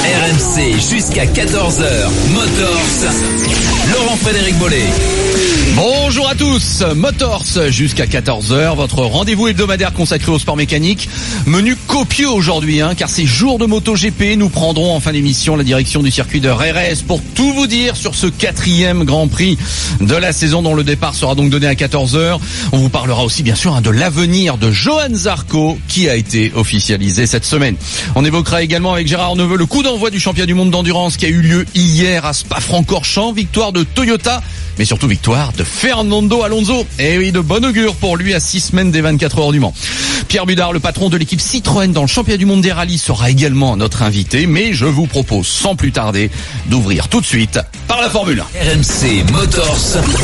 RMC jusqu'à 14h. Motors, Laurent-Frédéric Bollé. Bonjour à tous, Motors jusqu'à 14h, votre rendez-vous hebdomadaire consacré au sport mécanique. Menu copieux aujourd'hui, car c'est jour de MotoGP. Nous prendrons en fin d'émission la direction du circuit de Jerez pour tout vous dire sur ce 4e Grand Prix de la saison dont le départ sera donc donné à 14h. On vous parlera aussi bien sûr de l'avenir de Johann Zarco qui a été officialisé cette semaine. On évoquera également avec Gérard Neveu le coup d'envoi du championnat du monde d'endurance qui a eu lieu hier à Spa-Francorchamps. Victoire de Toyota, mais surtout victoire de Fernando Alonso. Et oui, de bon augure pour lui à 6 semaines des 24 heures du Mans. Pierre Budard, le patron de l'équipe Citroën dans le championnat du monde des rallyes, sera également notre invité. Mais je vous propose sans plus tarder d'ouvrir tout de suite par la Formule 1. RMC Motors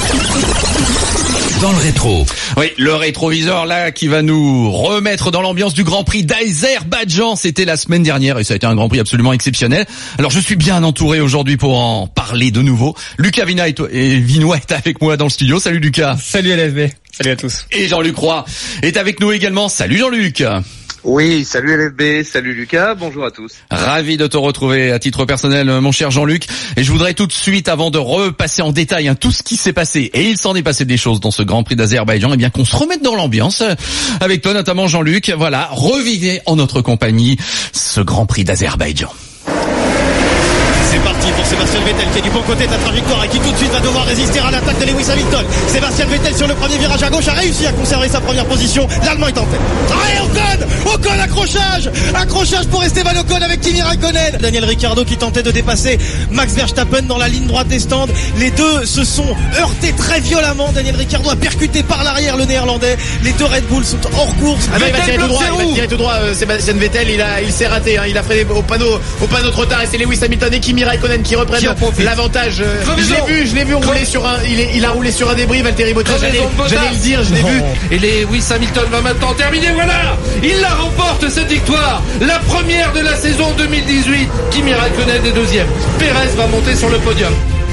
dans le rétro. Oui, le rétroviseur là qui va nous remettre dans l'ambiance du Grand Prix d'Azerbaïdjan. C'était la semaine dernière et ça a été un Grand Prix absolument exceptionnel. Alors je suis bien entouré aujourd'hui pour en parler de nouveau. Lucas Vinoy est avec moi dans le studio. Salut Lucas. Salut LFB. Salut à tous. Et Jean-Luc Roy est avec nous également. Salut Jean-Luc. Oui, salut LFB, salut Lucas, bonjour à tous. Ravi de te retrouver à titre personnel, mon cher Jean-Luc. Et je voudrais tout de suite, avant de repasser en détail tout ce qui s'est passé, et il s'en est passé des choses dans ce Grand Prix d'Azerbaïdjan, bien qu'on se remette dans l'ambiance, avec toi notamment Jean-Luc. Voilà, revivez en notre compagnie ce Grand Prix d'Azerbaïdjan. C'est parti pour Sébastien Vettel qui est du bon côté de la trajectoire et qui tout de suite va devoir résister à l'attaque de Lewis Hamilton. Sébastien Vettel sur le premier virage à gauche a réussi à conserver sa première position. L'Allemand est en tête. Ocon, accrochage pour Esteban Ocon avec Kimi Raikkonen. Daniel Ricciardo qui tentait de dépasser Max Verstappen dans la ligne droite des stands. Les deux se sont heurtés très violemment. Daniel Ricciardo a percuté par l'arrière le néerlandais. Les deux Red Bull sont hors course. Il va tirer tout droit, Sébastien Vettel, il s'est raté, il a freiné au panneau trop tard et c'est Lewis Hamilton et Kimi Raikkonen qui reprennent l'avantage. Je l'ai vu rouler sur il a roulé sur un débris, Valtteri Bottas, j'allais le dire, je l'ai vu. Et Lewis Hamilton va maintenant terminer, voilà! Il la remporte cette victoire, la première de la saison 2018. Kimi Raikkonen est deuxième. Perez va monter sur le podium.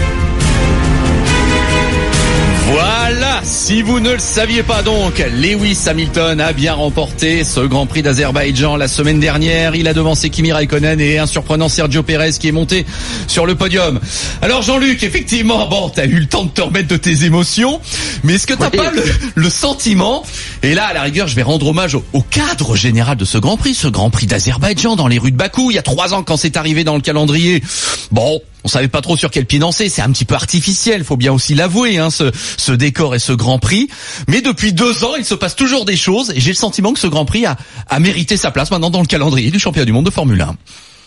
Voilà, si vous ne le saviez pas donc, Lewis Hamilton a bien remporté ce Grand Prix d'Azerbaïdjan la semaine dernière. Il a devancé Kimi Raikkonen et un surprenant Sergio Perez qui est monté sur le podium. Alors Jean-Luc, effectivement, t'as eu le temps de te remettre de tes émotions, mais est-ce que t'as pas le sentiment, et là à la rigueur je vais rendre hommage au cadre général de ce Grand Prix d'Azerbaïdjan dans les rues de Bakou, il y a 3 ans quand c'est arrivé dans le calendrier, on savait pas trop sur quel pied danser, c'est un petit peu artificiel, faut bien aussi l'avouer, ce décor et ce Grand Prix. Mais depuis 2 ans, il se passe toujours des choses et j'ai le sentiment que ce Grand Prix a mérité sa place maintenant dans le calendrier du championnat du monde de Formule 1.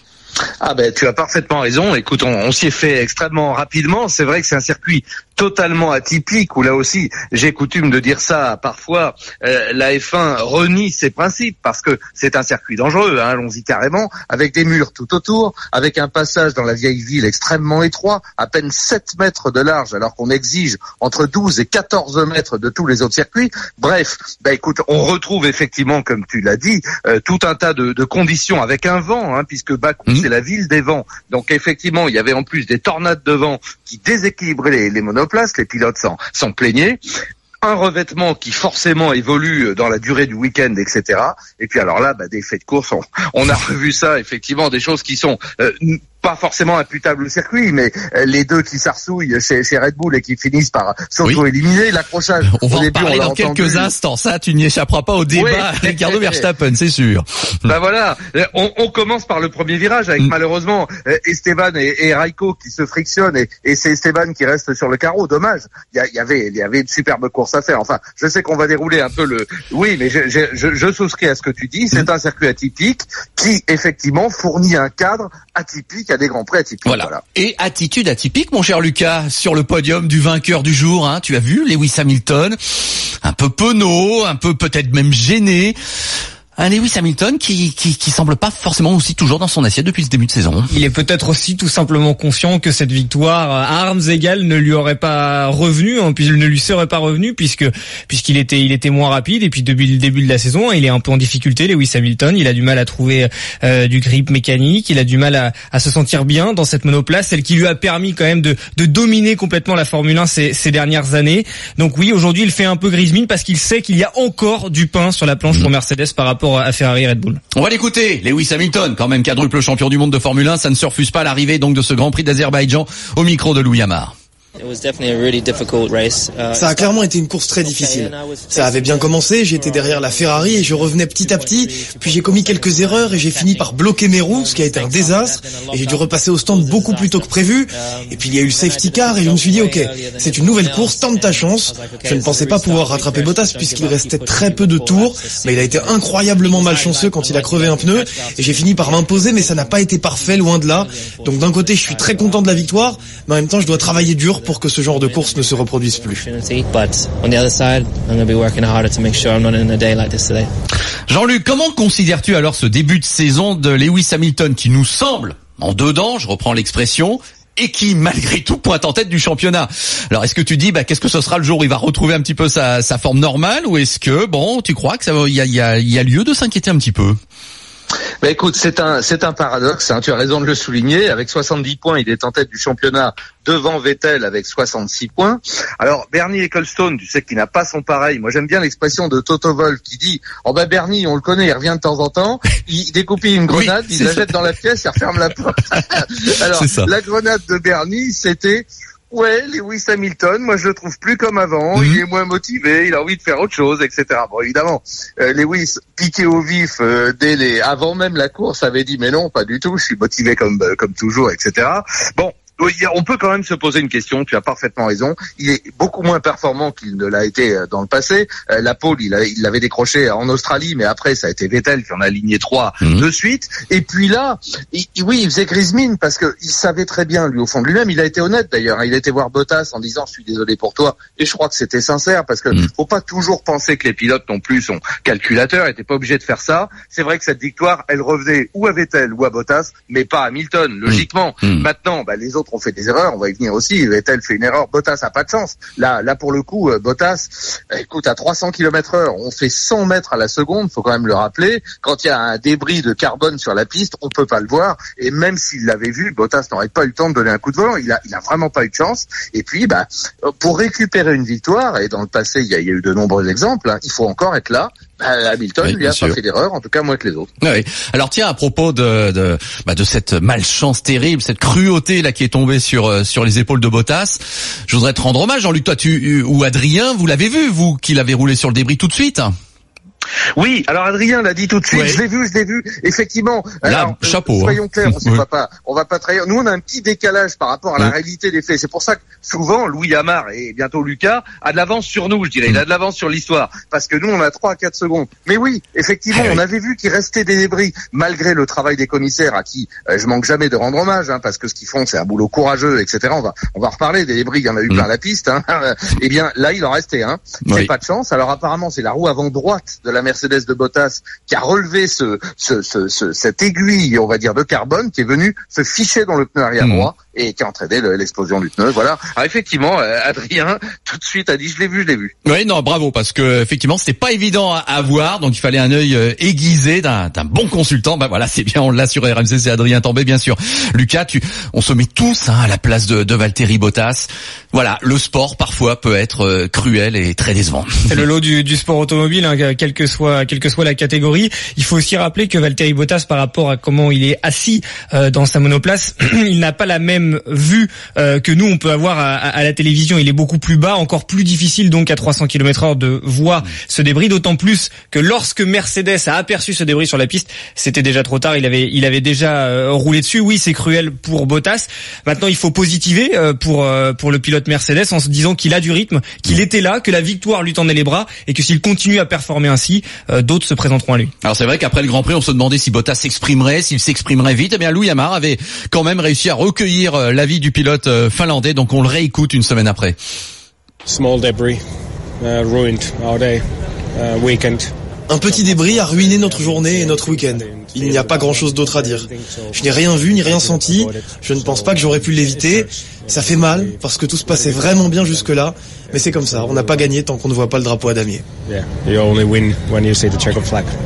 Ah tu as parfaitement raison. Écoute, on s'y est fait extrêmement rapidement. C'est vrai que c'est un circuit totalement atypique où là aussi, j'ai coutume de dire ça parfois, la F1 renie ses principes parce que c'est un circuit dangereux, allons-y carrément, avec des murs tout autour, avec un passage dans la vieille ville extrêmement étroit, à peine 7 mètres de large alors qu'on exige entre 12 et 14 mètres de tous les autres circuits. Bref, écoute, on retrouve effectivement, comme tu l'as dit, tout un tas de conditions avec un vent, puisque Bakou c'est la ville des vents. Donc effectivement, il y avait en plus des tornades de vent qui déséquilibraient les monoplaces, les pilotes s'en plaignaient. Un revêtement qui forcément évolue dans la durée du week-end, etc. Et puis alors là, des faits de course, on a revu ça, effectivement, des choses qui sont pas forcément imputable au circuit, mais les deux qui s'arsouillent chez Red Bull et qui finissent par s'auto-éliminer, l'accrochage. On va en parler dans quelques instants. Ça, tu n'y échapperas pas au débat Ricardo Verstappen, c'est sûr. Voilà. On commence par le premier virage avec malheureusement Esteban et Raikko qui se frictionnent et c'est Esteban qui reste sur le carreau. Dommage. Il y avait une superbe course à faire. Enfin, je sais qu'on va dérouler un peu oui, mais je souscris à ce que tu dis. C'est un circuit atypique qui, effectivement, fournit un cadre atypique à des grands prix atypiques. Voilà. Et attitude atypique, mon cher Lucas, sur le podium du vainqueur du jour, tu as vu Lewis Hamilton, un peu penaud, un peu peut-être même gêné. Un Lewis Hamilton qui semble pas forcément aussi toujours dans son assiette depuis ce début de saison. Il est peut-être aussi tout simplement conscient que cette victoire à armes égales ne lui aurait pas revenu, puis ne lui serait pas revenu puisqu'il était moins rapide et puis depuis le début de la saison, il est un peu en difficulté Lewis Hamilton, il a du mal à trouver du grip mécanique, il a du mal à se sentir bien dans cette monoplace, celle qui lui a permis quand même de dominer complètement la Formule 1 ces dernières années. Donc oui, aujourd'hui, il fait un peu grise mine parce qu'il sait qu'il y a encore du pain sur la planche pour Mercedes par rapport rapport à Ferrari et Red Bull. On va l'écouter, Lewis Hamilton, quand même quadruple champion du monde de Formule 1, ça ne se refuse pas l'arrivée donc de ce Grand Prix d'Azerbaïdjan au micro de Louis Amar. Ça a clairement été une course très difficile. Ça avait bien commencé, j'étais derrière la Ferrari et je revenais petit à petit, puis j'ai commis quelques erreurs et j'ai fini par bloquer mes roues, ce qui a été un désastre, et j'ai dû repasser au stand beaucoup plus tôt que prévu, et puis il y a eu le safety car et je me suis dit ok, c'est une nouvelle course, tente ta chance. Je ne pensais pas pouvoir rattraper Bottas puisqu'il restait très peu de tours, mais il a été incroyablement malchanceux quand il a crevé un pneu, et j'ai fini par m'imposer, mais ça n'a pas été parfait, loin de là. Donc d'un côté je suis très content de la victoire, mais en même temps je dois travailler dur pour que ce genre de course ne se reproduise plus. Jean-Luc, comment considères-tu alors ce début de saison de Lewis Hamilton qui nous semble en dedans, je reprends l'expression, et qui malgré tout pointe en tête du championnat? Alors est-ce que tu dis qu'est-ce que ce sera le jour où il va retrouver un petit peu sa forme normale, ou est-ce que tu crois que il y a lieu de s'inquiéter un petit peu? Écoute, c'est un paradoxe, tu as raison de le souligner. Avec 70 points, il est en tête du championnat devant Vettel avec 66 points. Alors Bernie Ecclestone, tu sais qu'il n'a pas son pareil. Moi j'aime bien l'expression de Toto Wolff qui dit Bernie, on le connaît, il revient de temps en temps, il découpille une grenade, il la jette dans la pièce, il referme la porte. Alors la grenade de Bernie, c'était ouais, Lewis Hamilton, moi je le trouve plus comme avant, il est moins motivé, il a envie de faire autre chose, etc. Bon, évidemment, Lewis, piqué au vif avant même la course, avait dit mais non, pas du tout, je suis motivé comme toujours, etc. Bon. On peut quand même se poser une question, tu as parfaitement raison, il est beaucoup moins performant qu'il ne l'a été dans le passé. La pole, il l'avait décroché en Australie, mais après ça a été Vettel qui en a aligné 3 de suite. Et puis là, il faisait grise mine parce que il savait très bien, lui, au fond de lui-même, il a été honnête d'ailleurs, il a été voir Bottas en disant je suis désolé pour toi, et je crois que c'était sincère parce que faut pas toujours penser que les pilotes non plus sont calculateurs, étaient pas obligés de faire ça. C'est vrai que cette victoire, elle revenait ou à Vettel ou à Bottas, mais pas à Hamilton, logiquement. Maintenant, les autres ont fait des erreurs, on va y venir aussi. Vettel fait une erreur, Bottas a pas de chance. Là pour le coup, Bottas, écoute, à 300 km/h, on fait 100 mètres à la seconde, faut quand même le rappeler. Quand il y a un débris de carbone sur la piste, on peut pas le voir. Et même s'il l'avait vu, Bottas n'aurait pas eu le temps de donner un coup de volant. Il a vraiment pas eu de chance. Et puis, pour récupérer une victoire, et dans le passé, il y a eu de nombreux exemples, il faut encore être là. Hamilton, lui, a pas fait d'erreur, en tout cas moins que les autres. Oui. Alors tiens, à propos de cette malchance terrible, cette cruauté là qui est tombée sur les épaules de Bottas, je voudrais te rendre hommage, Jean-Luc, toi ou Adrien, vous l'avez vu, vous, qu'il avait roulé sur le débris tout de suite? Oui, alors Adrien l'a dit tout de suite, je l'ai vu, effectivement. Là, alors, chapeau. Soyons clairs, on va pas trahir. Nous, on a un petit décalage par rapport à la réalité des faits. C'est pour ça que souvent, Louis Amar et bientôt Lucas a de l'avance sur nous, je dirais. Il a de l'avance sur l'histoire. Parce que nous, on a 3 à 4 secondes. Mais oui, effectivement, on avait vu qu'il restait des débris, malgré le travail des commissaires à qui je manque jamais de rendre hommage, parce que ce qu'ils font, c'est un boulot courageux, etc. On va reparler des débris, il y en a eu plein la piste. Eh bien, là, il en restait un. C'est pas de chance. Alors apparemment, c'est la roue avant droite de la Mercedes de Bottas qui a relevé cette aiguille, on va dire, de carbone qui est venue se ficher dans le pneu arrière droit et qui a entraîné l'explosion du pneu. Voilà. Alors effectivement, Adrien tout de suite a dit je l'ai vu. Oui, non, bravo, parce que effectivement c'était pas évident à voir, donc il fallait un œil aiguisé d'un bon consultant. Voilà, c'est bien, on l'a sur RMC, c'est Adrien Tambay, bien sûr. Lucas, on se met tous à la place de Valtteri Bottas. Voilà, le sport parfois peut être cruel et très décevant. C'est le lot du sport automobile, quelle que soit la catégorie. Il faut aussi rappeler que Valtteri Bottas, par rapport à comment il est assis dans sa monoplace, il n'a pas la même vue que nous on peut avoir à la télévision. Il est beaucoup plus bas, encore plus difficile donc à 300 km/h de voir ce débris, d'autant plus que lorsque Mercedes a aperçu ce débris sur la piste, c'était déjà trop tard, il avait déjà roulé dessus. Oui, c'est cruel pour Bottas. Maintenant, il faut positiver pour le pilote Mercedes en se disant qu'il a du rythme, qu'il était là, que la victoire lui tendait les bras et que s'il continue à performer ainsi, d'autres se présenteront à lui. Alors c'est vrai qu'après le Grand Prix, on se demandait si Bottas s'exprimerait, s'il s'exprimerait vite. Eh bien, Louis Amar avait quand même réussi à recueillir l'avis du pilote finlandais, donc on le réécoute une semaine après. Small debris ruined our day, weekend. Un petit débris a ruiné notre journée et notre week-end. Il n'y a pas grand-chose d'autre à dire. Je n'ai rien vu ni rien senti. Je ne pense pas que j'aurais pu l'éviter. Ça fait mal parce que tout se passait vraiment bien jusque-là. Mais c'est comme ça, on n'a pas gagné tant qu'on ne voit pas le drapeau à damier. Yeah, you only win when you see the checkered flag.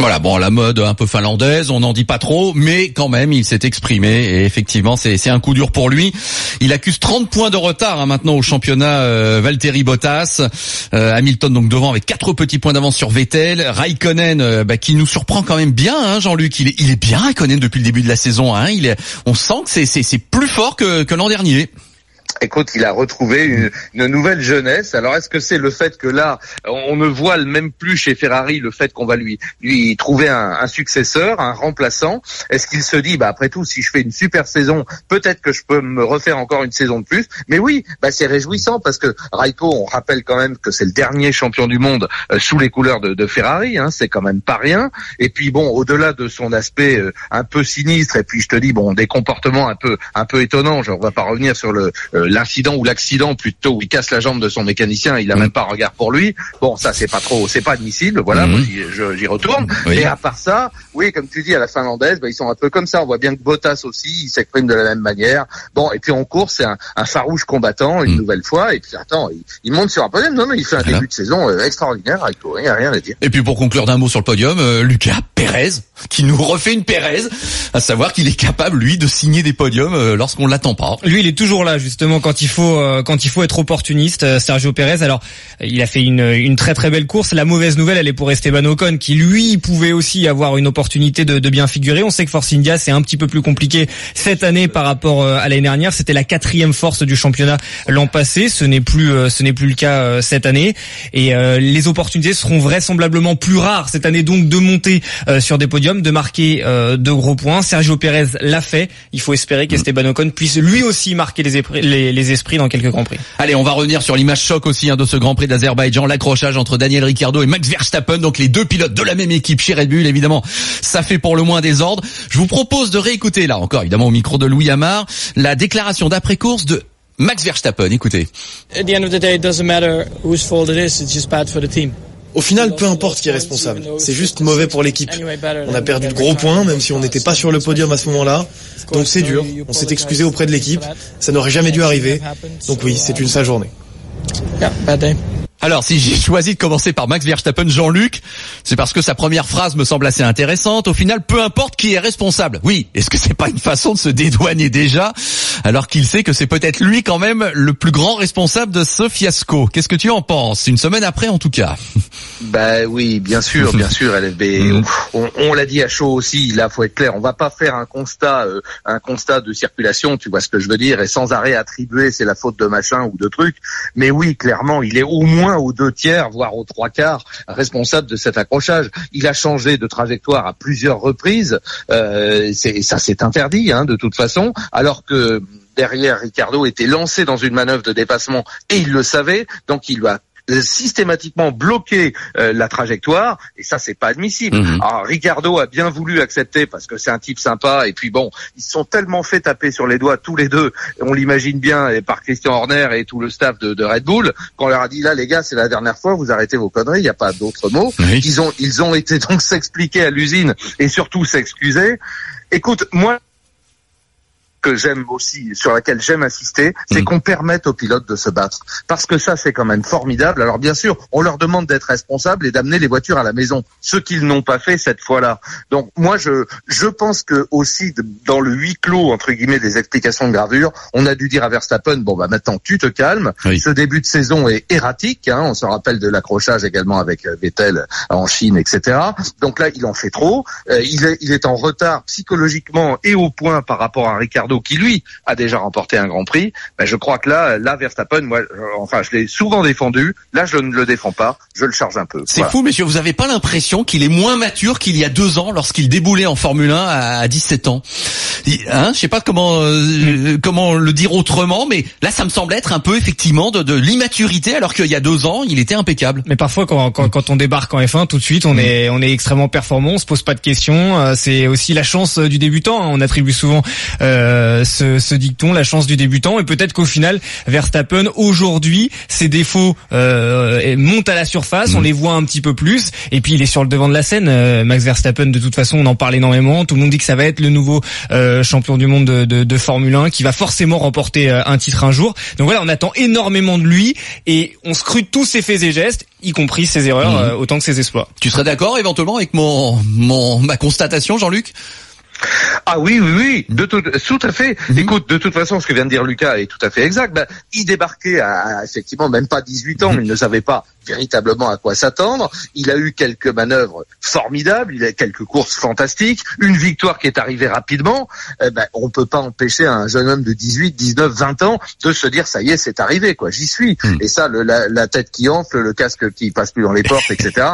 Voilà, bon, la mode un peu finlandaise, on n'en dit pas trop, mais quand même, il s'est exprimé et effectivement, c'est un coup dur pour lui. Il accuse 30 points de retard maintenant au championnat. Valtteri Bottas, Hamilton donc devant avec 4 petits points d'avance sur Vettel, Raikkonen qui nous surprend quand même bien, Jean-Luc. Il est bien Raikkonen depuis le début de la saison. On sent que c'est plus fort que l'an dernier. Écoute, il a retrouvé une nouvelle jeunesse. Alors, est-ce que c'est le fait que là, on ne voit même plus chez Ferrari le fait qu'on va lui trouver un successeur, un remplaçant? Est-ce qu'il se dit, après tout, si je fais une super saison, peut-être que je peux me refaire encore une saison de plus? Mais oui, c'est réjouissant parce que Raikko, on rappelle quand même que c'est le dernier champion du monde sous les couleurs de Ferrari, c'est quand même pas rien. Et puis bon, au-delà de son aspect un peu sinistre, et puis je te dis, des comportements un peu étonnants. On va pas revenir sur l'incident ou l'accident plutôt où il casse la jambe de son mécanicien, il a même pas un regard pour lui. Bon, ça c'est pas admissible. Voilà, moi j'y retourne. Oui. Et à part ça, oui, comme tu dis, à la finlandaise, ils sont un peu comme ça. On voit bien que Bottas aussi, il s'exprime de la même manière. Bon, et puis en course, c'est un farouche combattant une nouvelle fois. Et puis attends, il monte sur un podium. Non, il fait un début de saison extraordinaire. Il n'y a rien à dire. Et puis pour conclure d'un mot sur le podium, Lucas Pérez, qui nous refait une Pérez, à savoir qu'il est capable lui de signer des podiums lorsqu'on l'attend pas. Lui, il est toujours là justement quand il faut être opportuniste. Sergio Pérez, alors il a fait une très très belle course. La mauvaise nouvelle, elle est pour Esteban Ocon, qui lui pouvait aussi avoir une opportunité de bien figurer. On sait que Force India c'est un petit peu plus compliqué cette année par rapport à l'année dernière. C'était la 4e force du championnat l'an passé. Ce n'est plus le cas cette année. Et les opportunités seront vraisemblablement plus rares cette année, donc de monter sur des podiums, de marquer de gros points. Sergio Pérez l'a fait. Il faut espérer qu'Esteban Ocon puisse lui aussi marquer les esprits dans quelques Grands Prix. Allez, on va revenir sur l'image choc aussi de ce Grand Prix d'Azerbaïdjan, l'accrochage entre Daniel Ricciardo et Max Verstappen, donc les deux pilotes de la même équipe chez Red Bull. Évidemment, ça fait pour le moins désordre. Je vous propose de réécouter, là encore évidemment au micro de Louis Amar, la déclaration d'après-course de Max Verstappen. Écoutez. At the end of the day, it doesn't matter whose fault it is, it's just bad for the team. Au final, peu importe qui est responsable. C'est juste mauvais pour l'équipe. On a perdu de gros points, même si on n'était pas sur le podium à ce moment-là. Donc c'est dur. On s'est excusé auprès de l'équipe. Ça n'aurait jamais dû arriver. Donc oui, c'est une sale journée. Alors, si j'ai choisi de commencer par Max Verstappen, Jean-Luc, c'est parce que sa première phrase me semble assez intéressante. Au final, peu importe qui est responsable. Oui, est-ce que c'est pas une façon de se dédouaner déjà, alors qu'il sait que c'est peut-être lui quand même le plus grand responsable de ce fiasco? Qu'est-ce que tu en penses? Une semaine après, en tout cas. Oui, bien sûr, LFB. On l'a dit à chaud aussi, là, faut être clair. On va pas faire un constat de circulation, tu vois ce que je veux dire, et sans arrêt attribuer c'est la faute de machin ou de truc. Mais oui, clairement, il est au moins aux 2/3, voire aux 3/4 responsable de cet accrochage. Il a changé de trajectoire à plusieurs reprises. Ça c'est interdit, de toute façon, alors que derrière, Ricciardo était lancé dans une manœuvre de dépassement et il le savait, donc il lui a systématiquement bloqué la trajectoire, et ça c'est pas admissible. Alors Ricciardo a bien voulu accepter parce que c'est un type sympa, et puis bon, ils se sont tellement fait taper sur les doigts tous les deux, on l'imagine bien, et par Christian Horner et tout le staff de Red Bull, qu'on leur a dit là les gars, c'est la dernière fois, vous arrêtez vos conneries, il n'y a pas d'autres mots. Oui. Ils ont été donc s'expliquer à l'usine et surtout s'excuser. Écoute, moi que j'aime aussi, sur laquelle j'aime insister, c'est qu'on permette aux pilotes de se battre. Parce que ça, c'est quand même formidable. Alors bien sûr, on leur demande d'être responsables et d'amener les voitures à la maison, ce qu'ils n'ont pas fait cette fois-là. Donc moi, je pense que aussi, dans le huis clos, entre guillemets, des explications de gravure, on a dû dire à Verstappen, maintenant tu te calmes. Oui. Ce début de saison est erratique, on se rappelle de l'accrochage également avec Vettel en Chine, etc. Donc là, il en fait trop. Il est en retard psychologiquement et au point par rapport à Ricciardo, qui lui a déjà remporté un Grand Prix. Je crois que là Verstappen, moi, je l'ai souvent défendu. Là, je ne le défends pas. Je le charge un peu. C'est fou, messieurs. Vous avez pas l'impression qu'il est moins mature qu'il y a 2 ans lorsqu'il déboulait en Formule 1 à 17 ans? Je sais pas comment le dire autrement, mais là, ça me semble être un peu effectivement de l'immaturité, alors qu'il y a 2 ans, il était impeccable. Mais parfois, quand on débarque en F1, tout de suite, on est extrêmement performant. On se pose pas de questions. C'est aussi la chance du débutant. On attribue souvent ce dicton, la chance du débutant, et peut-être qu'au final Verstappen aujourd'hui ses défauts montent à la surface, on les voit un petit peu plus, et puis il est sur le devant de la scène. Max Verstappen, de toute façon on en parle énormément, tout le monde dit que ça va être le nouveau champion du monde de Formule 1, qui va forcément remporter un titre un jour. Donc voilà, on attend énormément de lui et on scrute tous ses faits et gestes, y compris ses erreurs autant que ses exploits. Tu serais d'accord éventuellement avec ma constatation, Jean-Luc ? Ah oui, tout à fait. Écoute, de toute façon, ce que vient de dire Lucas est tout à fait exact. Il débarquait à effectivement même pas 18 ans, il ne savait pas véritablement à quoi s'attendre. Il a eu quelques manœuvres formidables, il a quelques courses fantastiques, une victoire qui est arrivée rapidement. On peut pas empêcher un jeune homme de 18, 19, 20 ans de se dire ça y est, c'est arrivé, quoi. J'y suis. Et ça, la tête qui enfle, le casque qui passe plus dans les portes, etc.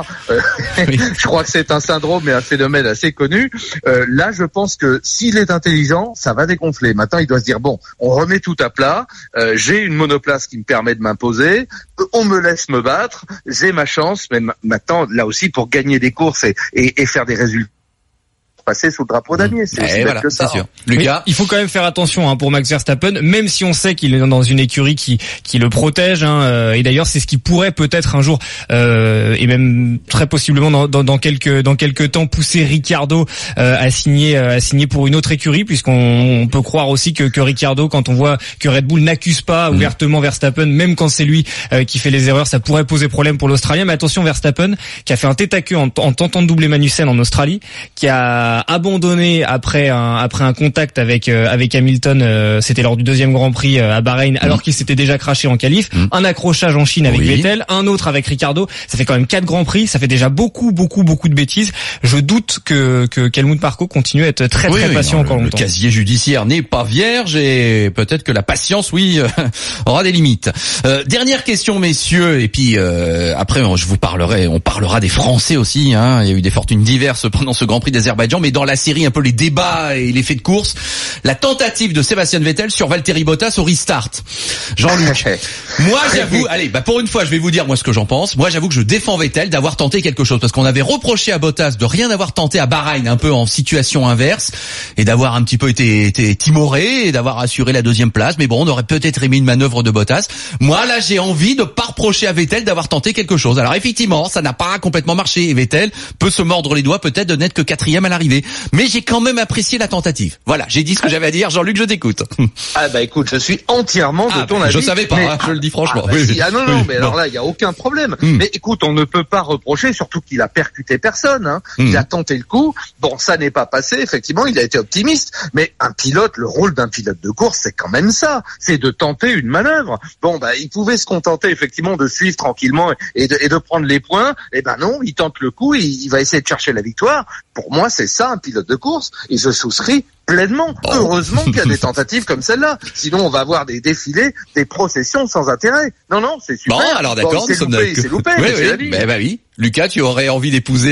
Je crois que c'est un syndrome et un phénomène assez connu. Là, je pense que s'il est intelligent, ça va dégonfler. Maintenant, il doit se dire bon, on remet tout à plat. J'ai une monoplace qui me permet de m'imposer. On me laisse me battre. J'ai ma chance, mais maintenant, là aussi, pour gagner des courses et faire des résultats, passer sous le drapeau damier. C'est aussi bête que ça. C'est sûr. Lucas, il faut quand même faire attention pour Max Verstappen, même si on sait qu'il est dans une écurie qui le protège. Et d'ailleurs, c'est ce qui pourrait peut-être un jour et même très possiblement dans quelques temps pousser Ricciardo à signer pour une autre écurie, puisqu'on peut croire aussi que Ricciardo, quand on voit que Red Bull n'accuse pas ouvertement Verstappen, même quand c'est lui qui fait les erreurs, ça pourrait poser problème pour l'Australien. Mais attention, Verstappen qui a fait un tête-à-queue en tentant de doubler Magnussen en Australie, qui a abandonné après un contact avec Hamilton, c'était lors du deuxième Grand Prix à Bahreïn, alors qu'il s'était déjà craché en qualif, un accrochage en Chine avec Vettel, un autre avec Ricciardo, ça fait quand même 4 Grands Prix, ça fait déjà beaucoup de bêtises. Je doute que Helmut Marko continue à être très patient encore longtemps. Le casier judiciaire n'est pas vierge et peut-être que la patience, aura des limites. Dernière question, messieurs, et puis après on parlera des Français aussi. Il y a eu des fortunes diverses pendant ce Grand Prix d'Azerbaïdjan, mais dans la série un peu les débats et les faits de course, la tentative de Sébastien Vettel sur Valtteri Bottas au restart. Jean-Luc, moi j'avoue, pour une fois je vais vous dire moi ce que j'en pense. Moi j'avoue que je défends Vettel d'avoir tenté quelque chose, parce qu'on avait reproché à Bottas de rien avoir tenté à Bahreïn, un peu en situation inverse, et d'avoir un petit peu été timoré et d'avoir assuré la deuxième place. Mais bon, on aurait peut-être aimé une manœuvre de Bottas. Moi là j'ai envie de pas reprocher à Vettel d'avoir tenté quelque chose. Alors effectivement ça n'a pas complètement marché et Vettel peut se mordre les doigts peut-être de n'être que 4e à l'arrivée. Mais j'ai quand même apprécié la tentative. Voilà, j'ai dit ce que j'avais à dire. Jean-Luc, je t'écoute. Écoute, je suis entièrement de ton avis. Je savais pas, je le dis franchement. Alors là, il y a aucun problème. Mais écoute, on ne peut pas reprocher, surtout qu'il a percuté personne. Il a tenté le coup. Bon, ça n'est pas passé. Effectivement, il a été optimiste. Mais le rôle d'un pilote de course, c'est quand même ça. C'est de tenter une manœuvre. Bon, il pouvait se contenter effectivement de suivre tranquillement et de prendre les points. Non, il tente le coup. Il va essayer de chercher la victoire. Pour moi, c'est ça un pilote de course, et je souscris pleinement. Heureusement qu'il y a des tentatives comme celle-là. Sinon, on va avoir des défilés, des processions sans intérêt. Non, c'est super. Bon, alors d'accord, c'est loupé, c'est la vie. Oui. Lucas, tu aurais envie d'épouser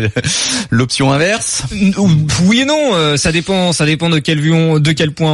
l'option inverse? Oui et non, ça dépend de quel point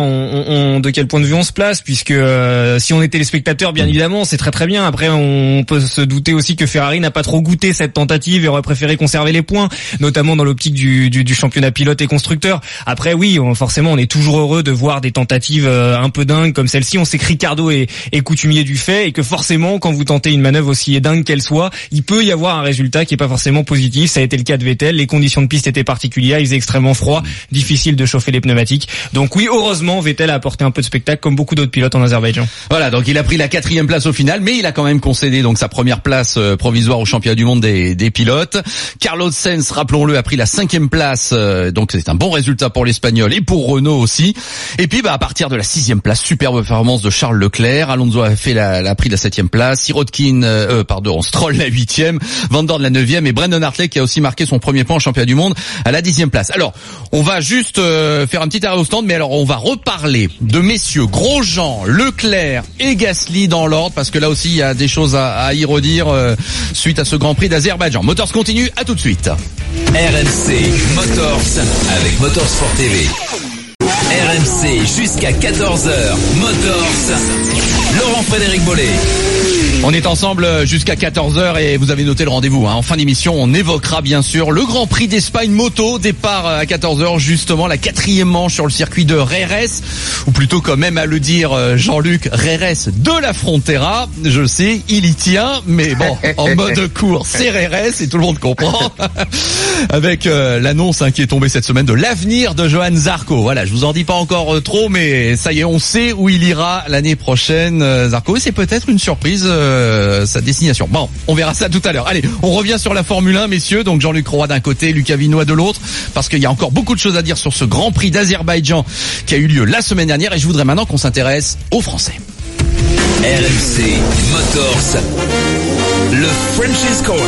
de vue on se place, puisque si on est téléspectateur, bien évidemment, c'est très très bien. Après, on peut se douter aussi que Ferrari n'a pas trop goûté cette tentative et aurait préféré conserver les points, notamment dans l'optique du championnat pilote et constructeur. Après, oui, forcément, on est toujours heureux de voir des tentatives un peu dingues comme celle-ci. On sait que Ricciardo est coutumier du fait, et que forcément, quand vous tentez une manœuvre aussi dingue qu'elle soit, il peut y avoir un résultat qui est pas forcément positif. Ça a été le cas de Vettel. Les conditions de piste étaient particulières, il faisait extrêmement froid, difficile de chauffer les pneumatiques. Donc oui, heureusement, Vettel a apporté un peu de spectacle comme beaucoup d'autres pilotes en Azerbaïdjan. Voilà, donc il a pris la 4e place au final, mais il a quand même concédé donc sa première place provisoire au championnat du monde des pilotes. Carlos Sainz, rappelons-le, a pris la 5e place, donc c'est un bon résultat pour l'Espagnol et pour Renault aussi. Et puis à partir de la 6e place, superbe performance de Charles Leclerc. Alonso a pris la 7e place, Stroll la 8e, Van Dorn la 9e, et Brandon Hartley qui a aussi marqué son premier point en championnat du monde à la 10e place. Alors, on va juste faire un petit arrêt au stand, mais alors on va reparler de messieurs Grosjean, Leclerc et Gasly dans l'ordre, parce que là aussi il y a des choses à y redire suite à ce Grand Prix d'Azerbaïdjan. Motors continue, à tout de suite. RMC Motors avec Motorsport TV. RMC jusqu'à 14h. Motors. Laurent-Frédéric Bollé. On est ensemble jusqu'à 14h et vous avez noté le rendez-vous. En fin d'émission, on évoquera bien sûr le Grand Prix d'Espagne moto. Départ à 14h, justement, la 4e manche sur le circuit de Jerez. Ou plutôt, quand même à le dire Jean-Luc, Jerez de la Frontera. Je le sais, il y tient, mais bon, en mode course, c'est Jerez et tout le monde comprend. Avec l'annonce qui est tombée cette semaine de l'avenir de Johan Zarco. Voilà, je vous en dis pas encore trop, mais ça y est, on sait où il ira l'année prochaine, Zarco. Et c'est peut-être une surprise, sa destination. Bon, on verra ça tout à l'heure. Allez, on revient sur la Formule 1, messieurs. Donc Jean-Luc Roy d'un côté, Lucas Vinoy de l'autre, parce qu'il y a encore beaucoup de choses à dire sur ce Grand Prix d'Azerbaïdjan qui a eu lieu la semaine dernière. Et je voudrais maintenant qu'on s'intéresse aux Français. RMC Motors, le Frenchies Corner.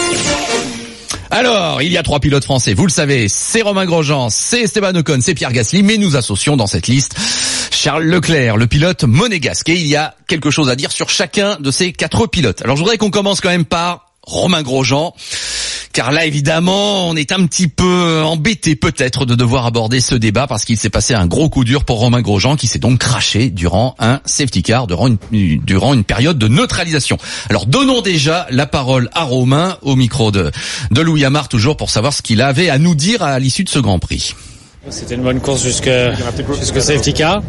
Alors, il y a 3 pilotes français, vous le savez, c'est Romain Grosjean, c'est Esteban Ocon, c'est Pierre Gasly, mais nous associons dans cette liste Charles Leclerc, le pilote monégasque. Et il y a quelque chose à dire sur chacun de ces 4 pilotes. Alors, je voudrais qu'on commence quand même par Romain Grosjean, car là, évidemment, on est un petit peu embêté peut-être de devoir aborder ce débat parce qu'il s'est passé un gros coup dur pour Romain Grosjean qui s'est donc crashé durant un safety car, durant une période de neutralisation. Alors, donnons déjà la parole à Romain au micro de Louis Amar, toujours pour savoir ce qu'il avait à nous dire à l'issue de ce Grand Prix. C'était une bonne course jusqu'au safety car.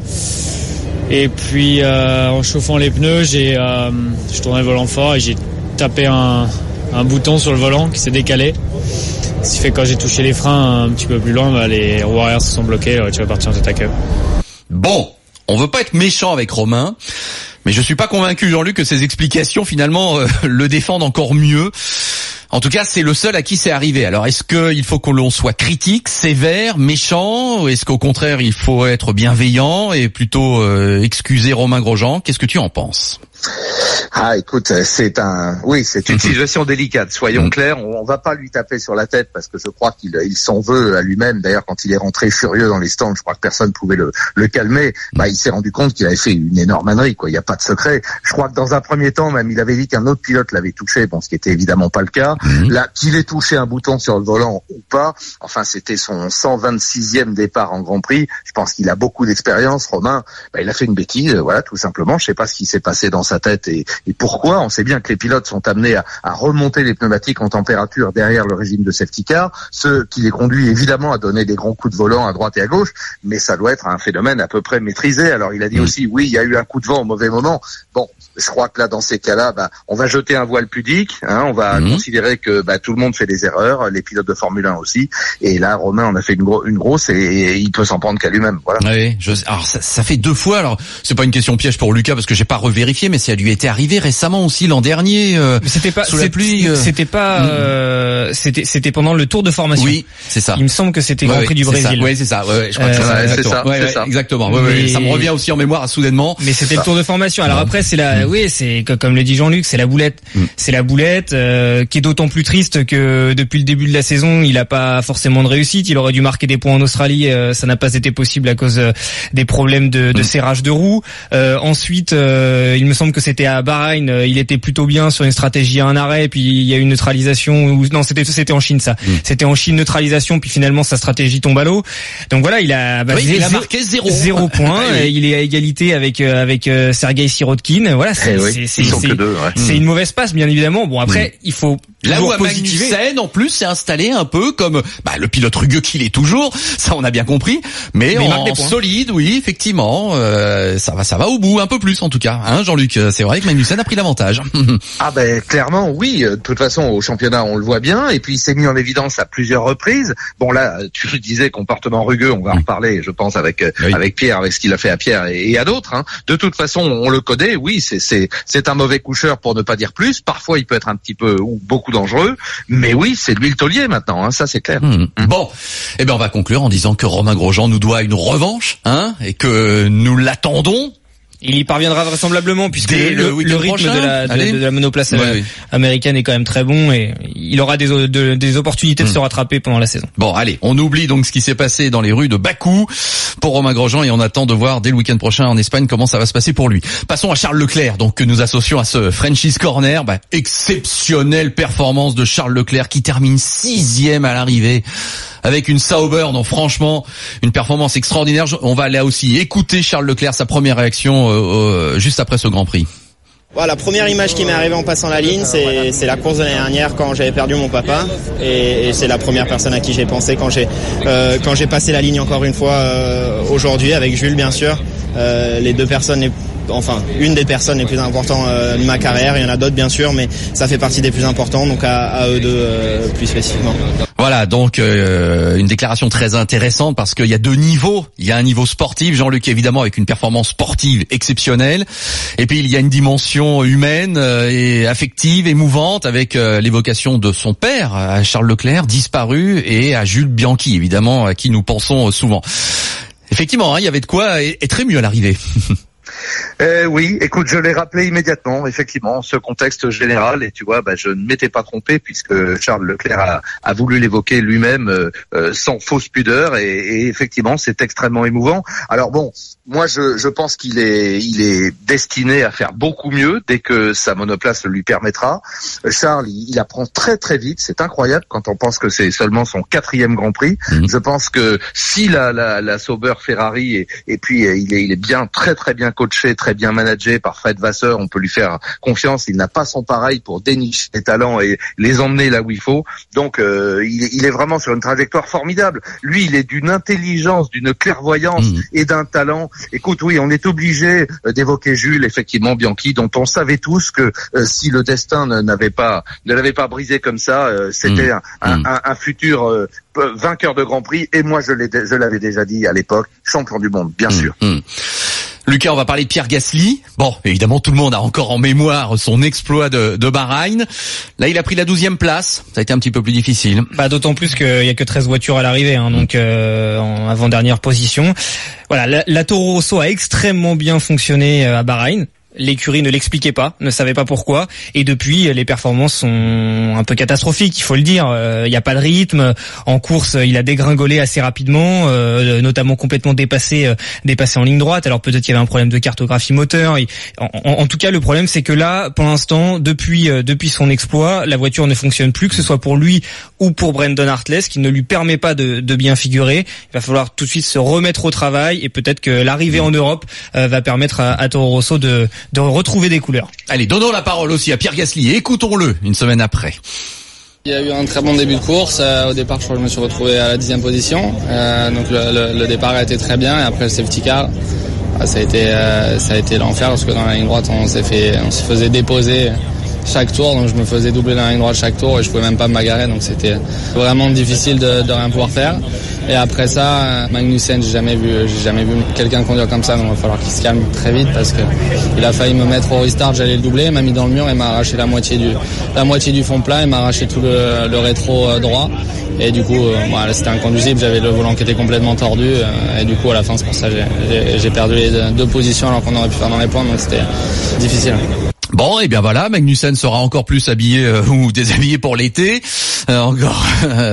Et puis, en chauffant les pneus, je tournais le volant fort et j'ai tapé un bouton sur le volant qui s'est décalé. Ce qui fait que quand j'ai touché les freins un petit peu plus loin, les roues arrière se sont bloquées, tu vas partir en tête à queue. Bon, on veut pas être méchant avec Romain, mais je suis pas convaincu, Jean-Luc, que ses explications finalement le défendent encore mieux. En tout cas, c'est le seul à qui c'est arrivé. Alors, est-ce qu'il faut que l'on soit critique, sévère, méchant, ou est-ce qu'au contraire, il faut être bienveillant et plutôt excuser Romain Grosjean? Qu'est-ce que tu en penses? Ah, écoute, c'est une situation délicate. Soyons clairs, on va pas lui taper sur la tête parce que je crois qu'il s'en veut à lui-même. D'ailleurs, quand il est rentré furieux dans les stands, je crois que personne pouvait le calmer. Il s'est rendu compte qu'il avait fait une énorme ânerie, quoi. Il n'y a pas de secret. Je crois que dans un premier temps, même, il avait dit qu'un autre pilote l'avait touché. Bon, ce qui était évidemment pas le cas. Là, qu'il ait touché un bouton sur le volant ou pas, enfin, c'était son 126e départ en Grand Prix. Je pense qu'il a beaucoup d'expérience. Romain, il a fait une bêtise, voilà, tout simplement. Je sais pas ce qui s'est passé dans sa tête et pourquoi. On sait bien que les pilotes sont amenés à remonter les pneumatiques en température derrière le régime de safety car, ce qui les conduit évidemment à donner des grands coups de volant à droite et à gauche, mais ça doit être un phénomène à peu près maîtrisé. Alors il a dit aussi, oui, il y a eu un coup de vent au mauvais moment. Bon, je crois que là, dans ces cas-là, on va jeter un voile pudique, on va considérer que tout le monde fait des erreurs, les pilotes de Formule 1 aussi, et là, Romain en a fait une grosse et il peut s'en prendre qu'à lui-même. Voilà. Oui, alors ça fait 2 fois. Alors c'est pas une question piège pour Lucas parce que j'ai pas revérifié, mais ça lui était arrivé récemment aussi l'an dernier. C'était pas sous la pluie. C'était pendant le tour de formation. Oui, c'est ça. Il me semble que c'était Grand Prix du Brésil. Oui, c'est ça. Ouais, je crois que c'est ça. C'est ça. Exactement. Ouais, ça me revient aussi en mémoire soudainement. Mais c'était le tour de formation. Alors après, c'est c'est comme le dit Jean-Luc, c'est la boulette. C'est la boulette qui est d'autant plus triste que depuis le début de la saison, il a pas forcément de réussite. Il aurait dû marquer des points en Australie, ça n'a pas été possible à cause des problèmes de serrage de roues. Ensuite, il me semble que c'était à Bahreïn, il était plutôt bien sur une stratégie à un arrêt, puis il y a eu une neutralisation. Non, c'était en Chine ça. C'était en Chine, neutralisation, puis finalement sa stratégie tombe à l'eau. Donc voilà, il a marqué 0 points. Il est à égalité avec Sergei Sirotkin. Voilà, c'est une mauvaise passe, bien évidemment. Bon, après, il faut là où Magnussen en plus s'est installé un peu comme le pilote rugueux qu'il est toujours, ça on a bien compris, mais en solide, oui, effectivement, ça va au bout un peu plus en tout cas, hein, Jean-Luc. C'est vrai que Magnussen a pris l'avantage. Clairement, oui. De toute façon, au championnat, on le voit bien, et puis il s'est mis en évidence à plusieurs reprises. Bon là, tu disais comportement rugueux, on va en reparler, je pense, avec Pierre, avec ce qu'il a fait à Pierre et à d'autres. Hein. De toute façon, on le connaît. Oui, c'est un mauvais coucheur pour ne pas dire plus. Parfois, il peut être un petit peu ou beaucoup dangereux, mais oui, c'est lui le taulier maintenant, hein, ça c'est clair. Bon, on va conclure en disant que Romain Grosjean nous doit une revanche, hein, et que nous l'attendons. Il y parviendra vraisemblablement puisque le rythme de la monoplace américaine est quand même très bon et il aura des opportunités de se rattraper pendant la saison. Bon, allez, on oublie donc ce qui s'est passé dans les rues de Bakou pour Romain Grosjean et on attend de voir dès le week-end prochain en Espagne comment ça va se passer pour lui. Passons à Charles Leclerc, donc que nous associons à ce Frenchies Corner. Exceptionnelle performance de Charles Leclerc qui termine 6e à l'arrivée. avec une Sauber. Donc franchement, une performance extraordinaire. On va là aussi écouter Charles Leclerc, sa première réaction juste après ce Grand Prix. Voilà, la première image qui m'est arrivée en passant la ligne, c'est la course de l'année dernière quand j'avais perdu mon papa, et c'est la première personne à qui j'ai pensé quand j'ai passé la ligne encore une fois aujourd'hui avec Jules, bien sûr. Les deux personnes, une des personnes les plus importantes de ma carrière. Il y en a d'autres bien sûr, mais ça fait partie des plus importants, donc à eux deux plus spécifiquement. Voilà, donc une déclaration très intéressante parce qu'il y a deux niveaux. Il y a un niveau sportif, Jean-Luc évidemment avec une performance sportive exceptionnelle, et puis il y a une dimension humaine et affective, émouvante, avec l'évocation de son père, à Charles Leclerc, disparu, et à Jules Bianchi évidemment, à qui nous pensons souvent. Effectivement, il y avait de quoi être ému à l'arrivée. Oui, écoute, je l'ai rappelé immédiatement, effectivement, ce contexte général, et tu vois, je ne m'étais pas trompé puisque Charles Leclerc a voulu l'évoquer lui-même sans fausse pudeur, et effectivement, c'est extrêmement émouvant. Alors bon, moi je pense qu'il est destiné à faire beaucoup mieux dès que sa monoplace le lui permettra. Charles, il apprend très très vite, c'est incroyable quand on pense que c'est seulement son 4e Grand Prix. Je pense que si la Sauber Ferrari et puis il est bien, très très bien coaché, très bien managé par Fred Vasseur, on peut lui faire confiance. Il n'a pas son pareil pour dénicher les talents et les emmener là où il faut. Donc il est vraiment sur une trajectoire formidable. Lui, il est d'une intelligence, d'une clairvoyance et d'un talent. Écoute, oui, on est obligé d'évoquer Jules, effectivement, Bianchi, dont on savait tous que si le destin ne l'avait pas brisé comme ça, c'était un futur vainqueur de Grand Prix. Et moi, je l'avais déjà dit à l'époque, champion du monde, bien sûr. Lucas, on va parler de Pierre Gasly. Bon, évidemment, tout le monde a encore en mémoire son exploit de Bahreïn. Là, il a pris la 12e place. Ça a été un petit peu plus difficile. D'autant plus qu'il y a que 13 voitures à l'arrivée, donc en avant-dernière position. Voilà, la Toro Rosso a extrêmement bien fonctionné à Bahreïn. L'écurie ne l'expliquait pas, ne savait pas pourquoi, et depuis les performances sont un peu catastrophiques, il faut le dire. Il n'y a pas de rythme en course, il a dégringolé assez rapidement, notamment complètement dépassé en ligne droite. Alors peut-être qu'il y avait un problème de cartographie moteur. En tout cas, le problème c'est que là, pour l'instant, depuis son exploit, la voiture ne fonctionne plus, que ce soit pour lui ou pour Brendan Hartley, ce qui ne lui permet pas de bien figurer. Il va falloir tout de suite se remettre au travail, et peut-être que l'arrivée en Europe va permettre à Toro Rosso de retrouver des couleurs. Allez, donnons la parole aussi à Pierre Gasly, écoutons-le une semaine après. Il y a eu un très bon début de course. Au départ, je crois que je me suis retrouvé à la 10e position. Donc le départ a été très bien, et après le safety car, ça a été l'enfer, parce que dans la ligne droite, on se faisait déposer chaque tour, donc je me faisais doubler dans la ligne droite chaque tour et je pouvais même pas me bagarrer, donc c'était vraiment difficile de rien pouvoir faire. Et après ça, Magnussen, j'ai jamais vu quelqu'un conduire comme ça, donc il va falloir qu'il se calme très vite, parce que il a failli me mettre au restart, j'allais le doubler, il m'a mis dans le mur et m'a arraché la moitié du fond plat, et m'a arraché tout le rétro droit, et du coup c'était inconduisible, j'avais le volant qui était complètement tordu, et du coup à la fin c'est pour ça que j'ai perdu les deux positions alors qu'on aurait pu faire dans les points, donc c'était difficile. Bon, et bien voilà, Magnussen sera encore plus habillé ou déshabillé pour l'été. Encore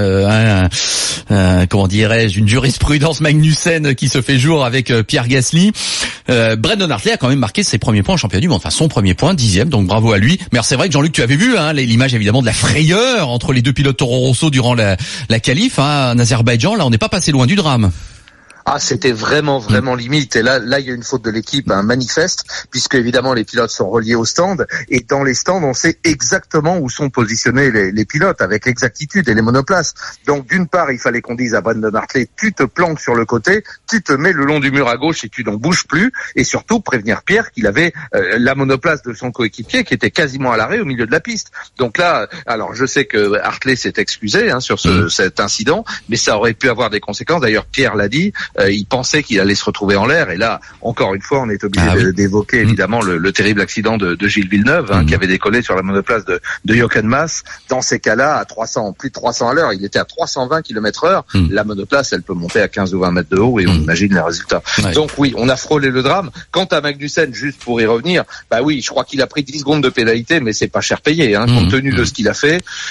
comment dirais-je, une jurisprudence Magnussen qui se fait jour avec Pierre Gasly. Brendan Hartley a quand même marqué ses premiers points en championnat du monde, enfin son premier point, 10e, donc bravo à lui. Mais c'est vrai que Jean-Luc, tu avais vu l'image évidemment de la frayeur entre les deux pilotes Toro Rosso durant la qualif en Azerbaïdjan. Là, on n'est pas passé loin du drame. Ah, c'était vraiment limite. Et là, il y a une faute de l'équipe, un manifeste, puisque évidemment les pilotes sont reliés au stand. Et dans les stands, on sait exactement où sont positionnés les pilotes avec exactitude, et les monoplaces. Donc d'une part, il fallait qu'on dise à Brendan Hartley, tu te planques sur le côté, tu te mets le long du mur à gauche et tu n'en bouges plus. Et surtout prévenir Pierre qu'il avait la monoplace de son coéquipier qui était quasiment à l'arrêt au milieu de la piste. Donc là, alors je sais que Hartley s'est excusé sur cet incident, mais ça aurait pu avoir des conséquences. D'ailleurs, Pierre l'a dit. Il pensait qu'il allait se retrouver en l'air, et là, encore une fois, on est obligé d'évoquer évidemment le terrible accident de Gilles Villeneuve, qui avait décollé sur la monoplace de Jochen Mass. Dans ces cas-là, à plus de 300 à l'heure, il était à 320 km/h. La monoplace, elle peut monter à 15 ou 20 mètres de haut, et on imagine les résultats. Donc oui, on a frôlé le drame. Quant à Magnussen, juste pour y revenir, je crois qu'il a pris 10 secondes de pénalité, mais c'est pas cher payé, compte tenu de ce qu'il a fait. Alors,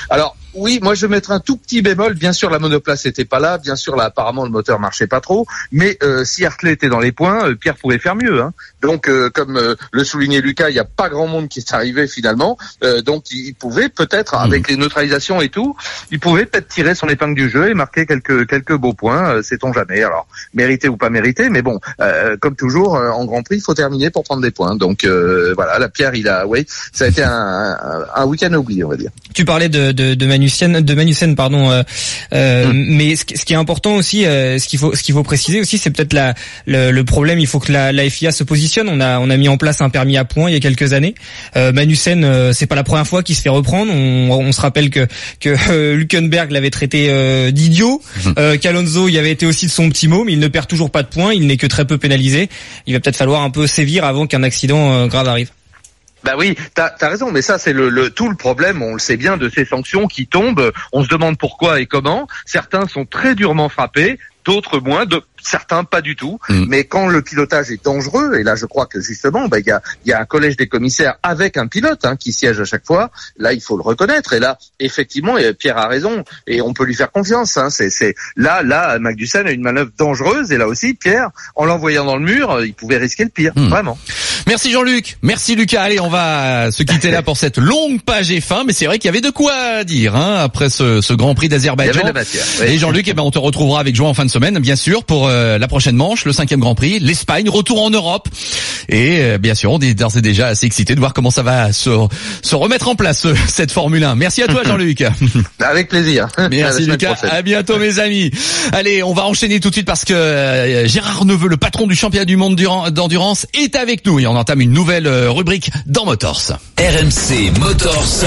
Oui, moi je vais mettre un tout petit bémol. Bien sûr, la monoplace était pas là. Bien sûr, là apparemment le moteur marchait pas trop. Mais si Hartley était dans les points, Pierre pouvait faire mieux. Hein. Donc, comme le soulignait Lucas, il n'y a pas grand monde qui est arrivé finalement. Donc, il pouvait peut-être, avec les neutralisations et tout, il pouvait peut-être tirer son épingle du jeu et marquer quelques beaux points. Sait-on jamais. Alors, mérité ou pas mérité, mais bon, comme toujours en Grand Prix, il faut terminer pour prendre des points. Donc voilà, la Pierre, ça a été un week-end oublié, on va dire. Tu parlais de Magnussen, pardon. Mais ce qui est important aussi, ce qu'il faut préciser aussi, c'est peut-être le problème. Il faut que la FIA se positionne. On a mis en place un permis à points il y a quelques années. Magnussen, c'est pas la première fois qu'il se fait reprendre. On se rappelle que Hülkenberg l'avait traité d'idiot, qu'Alonso y avait été aussi de son petit mot, mais il ne perd toujours pas de points. Il n'est que très peu pénalisé. Il va peut-être falloir un peu sévir avant qu'un accident grave arrive. Bah oui, t'as raison, mais ça c'est tout le problème, on le sait bien, de ces sanctions qui tombent. On se demande pourquoi et comment. Certains sont très durement frappés, d'autres moins, certains pas du tout. Mais quand le pilotage est dangereux, et là je crois que justement il y a un collège des commissaires avec un pilote qui siège à chaque fois, là il faut le reconnaître. Et là effectivement Pierre a raison et on peut lui faire confiance. C'est là Magnussen a une manœuvre dangereuse et là aussi Pierre, en l'envoyant dans le mur, il pouvait risquer le pire, vraiment. Merci Jean-Luc, merci Lucas. Allez, on va se quitter là pour cette longue page F1, mais c'est vrai qu'il y avait de quoi dire après ce Grand Prix d'Azerbaïdjan. Il y avait de la matière. Oui. Et Jean-Luc, on te retrouvera avec Joie en fin de semaine, bien sûr, pour la prochaine manche, le 5e Grand Prix, l'Espagne, retour en Europe. Et bien sûr, on est d'ores et déjà assez excité de voir comment ça va se remettre en place cette Formule 1. Merci à toi Jean-Luc. Avec plaisir. Merci Lucas. À bientôt mes amis. Allez, on va enchaîner tout de suite parce que Gérard Neveu, le patron du championnat du monde d'endurance, est avec nous et on entame une nouvelle rubrique dans Motors. RMC Motors. Gauche 90,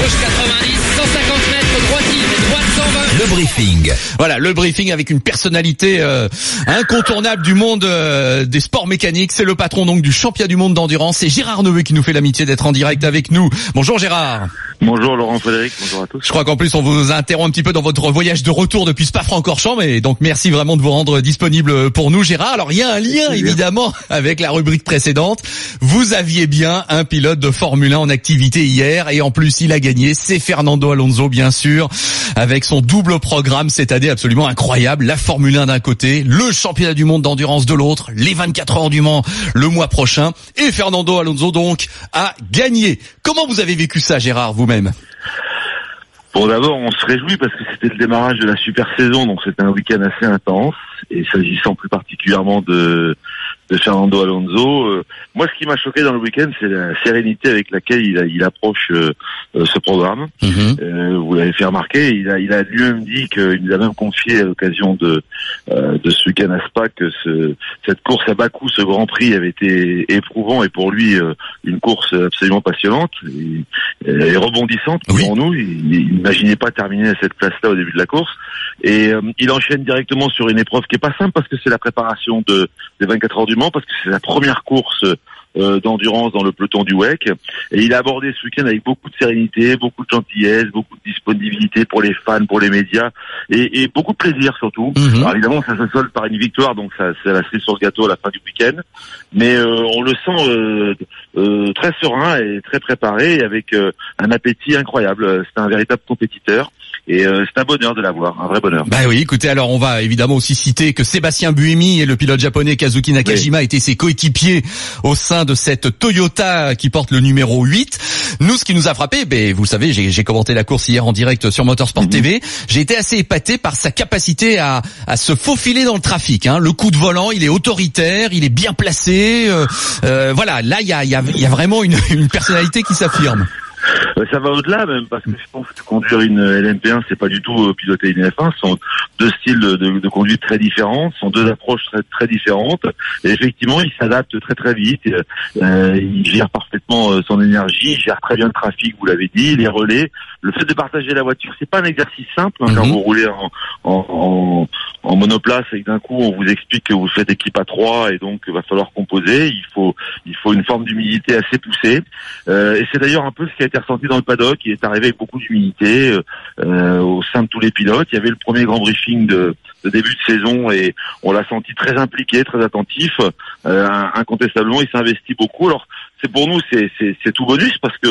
150 mètres, droite 120. Le briefing. Voilà, le briefing avec une personnalité incontournable du monde des sports mécaniques. C'est le patron donc du championnat du monde d'endurance. C'est Gérard Neveu qui nous fait l'amitié d'être en direct avec nous. Bonjour Gérard. Bonjour Laurent Frédéric, bonjour à tous. Je crois qu'en plus on vous interrompt un petit peu dans votre voyage de retour depuis Spa-Francorchamps, mais donc merci vraiment de vous rendre disponible pour nous Gérard. Alors il y a un lien évidemment avec la rubrique précédente. Vous aviez bien un pilote de Formule 1 en activité hier et en plus il a gagné, c'est Fernando Alonso bien sûr, avec son double programme cette année absolument incroyable, la Formule 1 d'un côté, le championnat du monde d'endurance de l'autre, les 24 heures du Mans le mois prochain et Fernando Alonso donc a gagné. Comment vous avez vécu ça Gérard vous-même? Bon, d'abord, on se réjouit parce que c'était le démarrage de la super saison, donc c'était un week-end assez intense. Et s'agissant plus particulièrement de Fernando Alonso, moi, ce qui m'a choqué dans le week-end, c'est la sérénité avec laquelle il approche ce programme. Vous l'avez fait remarquer, il a lui-même dit qu'il nous a même confié à l'occasion de ce week-end à Spa que cette course à Bakou, ce Grand Prix, avait été éprouvant et pour lui une course absolument passionnante et rebondissante pour nous. Il n'imaginait pas terminer à cette place-là au début de la course. Et il enchaîne directement sur une épreuve qui est pas simple parce que c'est la préparation des 24 heures du Mans, parce que c'est la première course d'endurance dans le peloton du WEC. Et il a abordé ce week-end avec beaucoup de sérénité, beaucoup de gentillesse, beaucoup de disponibilité pour les fans, pour les médias, et beaucoup de plaisir surtout. Alors évidemment, ça se solde par une victoire, donc ça c'est la cerise sur le gâteau à la fin du week-end. Mais on le sent très serein et très préparé, et avec un appétit incroyable. C'est un véritable compétiteur. Et c'est un bonheur de l'avoir, un vrai bonheur. Bah oui, écoutez, alors on va évidemment aussi citer que Sébastien Buemi et le pilote japonais Kazuki Nakajima étaient ses coéquipiers au sein de cette Toyota qui porte le numéro 8. Nous, ce qui nous a frappé, vous savez, j'ai commenté la course hier en direct sur Motorsport TV, j'ai été assez épaté par sa capacité à se faufiler dans le trafic. Le coup de volant, il est autoritaire, il est bien placé. Voilà, là, il y a vraiment une personnalité qui s'affirme. Ça va au-delà même, parce que je pense que conduire une LMP1, c'est pas du tout piloter une F1. Ce sont deux styles de conduite très différents, ce sont deux approches très très différentes. Et effectivement, il s'adapte très très vite. Il gère parfaitement son énergie, il gère très bien le trafic, vous l'avez dit, les relais. Le fait de partager la voiture, c'est pas un exercice simple quand vous roulez en monoplace et que d'un coup on vous explique que vous faites équipe à 3 et donc il va falloir composer. Il faut une forme d'humilité assez poussée. Et c'est d'ailleurs un peu ce qui a été ressenti dans le paddock. Il est arrivé avec beaucoup d'humilité au sein de tous les pilotes. Il y avait le premier grand briefing de début de saison et on l'a senti très impliqué, très attentif. Incontestablement, il s'investit beaucoup. Alors c'est pour nous c'est tout bonus parce que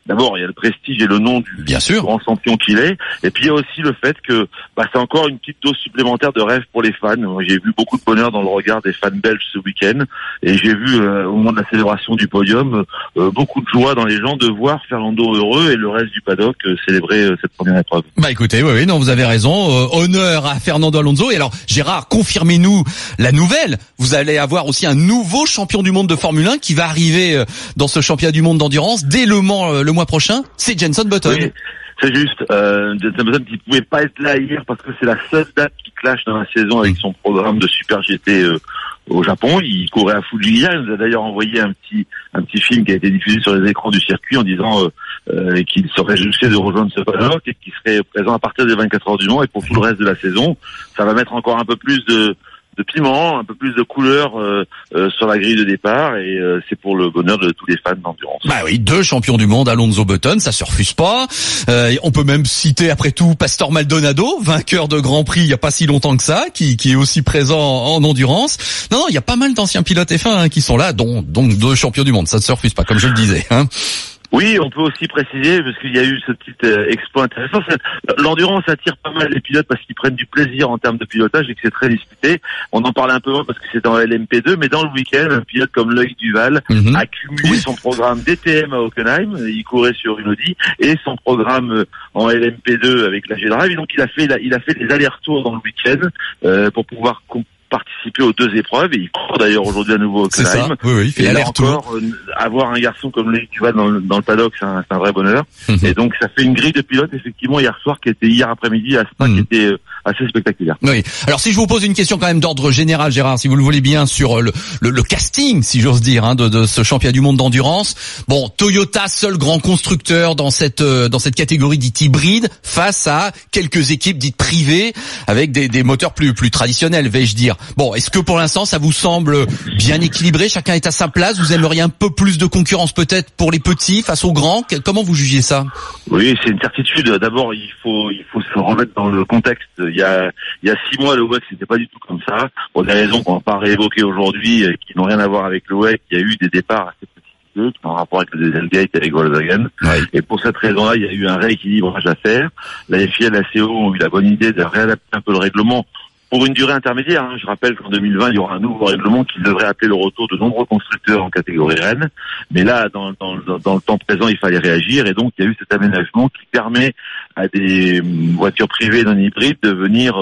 d'abord, il y a le prestige et le nom du grand champion qu'il est. Et puis, il y a aussi le fait que c'est encore une petite dose supplémentaire de rêve pour les fans. J'ai vu beaucoup de bonheur dans le regard des fans belges ce week-end. Et j'ai vu, au moment de la célébration du podium, beaucoup de joie dans les gens de voir Fernando heureux et le reste du paddock célébrer cette première épreuve. Écoutez, oui, non, vous avez raison. Honneur à Fernando Alonso. Et alors, Gérard, confirmez-nous la nouvelle. Vous allez avoir aussi un nouveau champion du monde de Formule 1 qui va arriver dans ce championnat du monde d'endurance dès Le Mans le mois prochain. C'est Jenson Button. Oui. C'est juste, Jenson Button qui pouvait pas être là hier parce que c'est la seule date qui clash dans la saison avec son programme de Super GT au Japon. Il courait à Fujiya. Il nous a d'ailleurs envoyé un petit film qui a été diffusé sur les écrans du circuit en disant qu'il serait réjouissait de rejoindre ce paddock et qu'il serait présent à partir des 24 heures du Mans. Et pour tout le reste de la saison, ça va mettre encore un peu plus de piment, un peu plus de couleur sur la grille de départ, et c'est pour le bonheur de tous les fans d'endurance. Oui, 2 champions du monde, Alonso Button, ça se refuse pas. On peut même citer après tout Pastor Maldonado, vainqueur de Grand Prix il y a pas si longtemps que ça, qui est aussi présent en endurance. Non, il y a pas mal d'anciens pilotes F1 qui sont là, donc 2 champions du monde, ça ne se refuse pas, comme je le disais. Oui, on peut aussi préciser, parce qu'il y a eu ce petit exploit intéressant, l'endurance attire pas mal les pilotes parce qu'ils prennent du plaisir en termes de pilotage et que c'est très disputé. On en parlait un peu moins parce que c'est en LMP2, mais dans le week-end, un pilote comme Loïc Duval a cumulé son programme DTM à Hockenheim, il courait sur une Audi, et son programme en LMP2 avec la G-Drive, et donc il a fait des allers-retours dans le week-end pour pouvoir participer aux 2 épreuves, et il court d'ailleurs aujourd'hui à nouveau au Hockenheim. Oui, il fait l'aller-retour. Avoir un garçon comme lui qui va dans le paddock, c'est un vrai bonheur. Et donc ça fait une grille de pilotes effectivement hier soir qui était hier après-midi à Spa, qui était assez spectaculaire. Oui. Alors si je vous pose une question quand même d'ordre général, Gérard, si vous le voulez bien, sur le casting, si j'ose dire, de ce championnat du monde d'endurance. Bon, Toyota, seul grand constructeur dans cette catégorie dite hybride, face à quelques équipes dites privées avec des moteurs plus traditionnels, vais-je dire. Bon, est-ce que pour l'instant ça vous semble bien équilibré? Chacun est à sa place. Vous aimeriez un peu plus de concurrence peut-être pour les petits face aux grands? Comment vous jugez ça? Oui, c'est une certitude. D'abord, il faut se remettre dans le contexte. Il y a 6 mois, le WEC, c'était pas du tout comme ça. Pour des raisons qu'on va pas réévoquer aujourd'hui, qui n'ont rien à voir avec le WEC, il y a eu des départs assez petits en rapport avec le Dieselgate et avec Volkswagen. Et pour cette raison-là, il y a eu un rééquilibrage à faire. La FIA et la CO ont eu la bonne idée de réadapter un peu le règlement pour une durée intermédiaire. Je rappelle qu'en 2020, il y aura un nouveau règlement qui devrait appeler le retour de nombreux constructeurs en catégorie Rennes. Mais là, dans le temps présent, il fallait réagir, et donc il y a eu cet aménagement qui permet à des voitures privées non hybrides de venir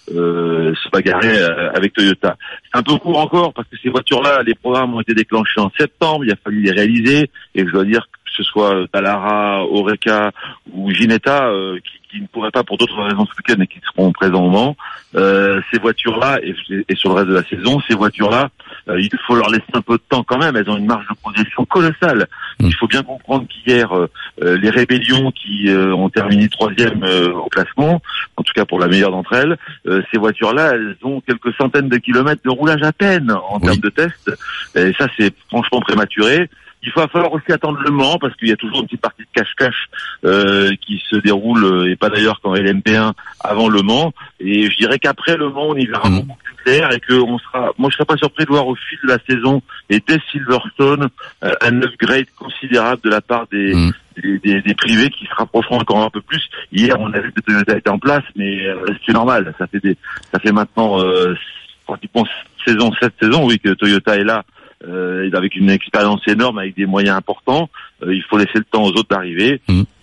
se bagarrer avec Toyota. C'est un peu court encore parce que ces voitures-là, les programmes ont été déclenchés en septembre, il a fallu les réaliser, et je dois dire que ce soit Dallara, Oreca ou Ginetta qui ne pourraient pas pour d'autres raisons ce week-end et qui seront présents au Mans. Ces voitures-là, et sur le reste de la saison, ces voitures-là, il faut leur laisser un peu de temps quand même. Elles ont une marge de progression colossale. Il faut bien comprendre qu'hier, les rébellions qui ont terminé 3e au classement, en tout cas pour la meilleure d'entre elles, ces voitures-là, elles ont quelques centaines de kilomètres de roulage à peine en termes de tests. Et ça, c'est franchement prématuré. Il va falloir aussi attendre Le Mans parce qu'il y a toujours une petite partie de cache-cache qui se déroule, et pas d'ailleurs qu'en LMP1 avant Le Mans. Et je dirais qu'après Le Mans, on y verra beaucoup plus clair, et que moi je serais pas surpris de voir au fil de la saison et dès Silverstone un upgrade considérable de la part des privés qui se rapprocheront encore un peu plus. Hier, on a vu que Toyota était en place, mais c'est normal. Ça fait maintenant pratiquement 7 saisons, oui, que Toyota est là. Avec une expérience énorme, avec des moyens importants, il faut laisser le temps aux autres d'arriver.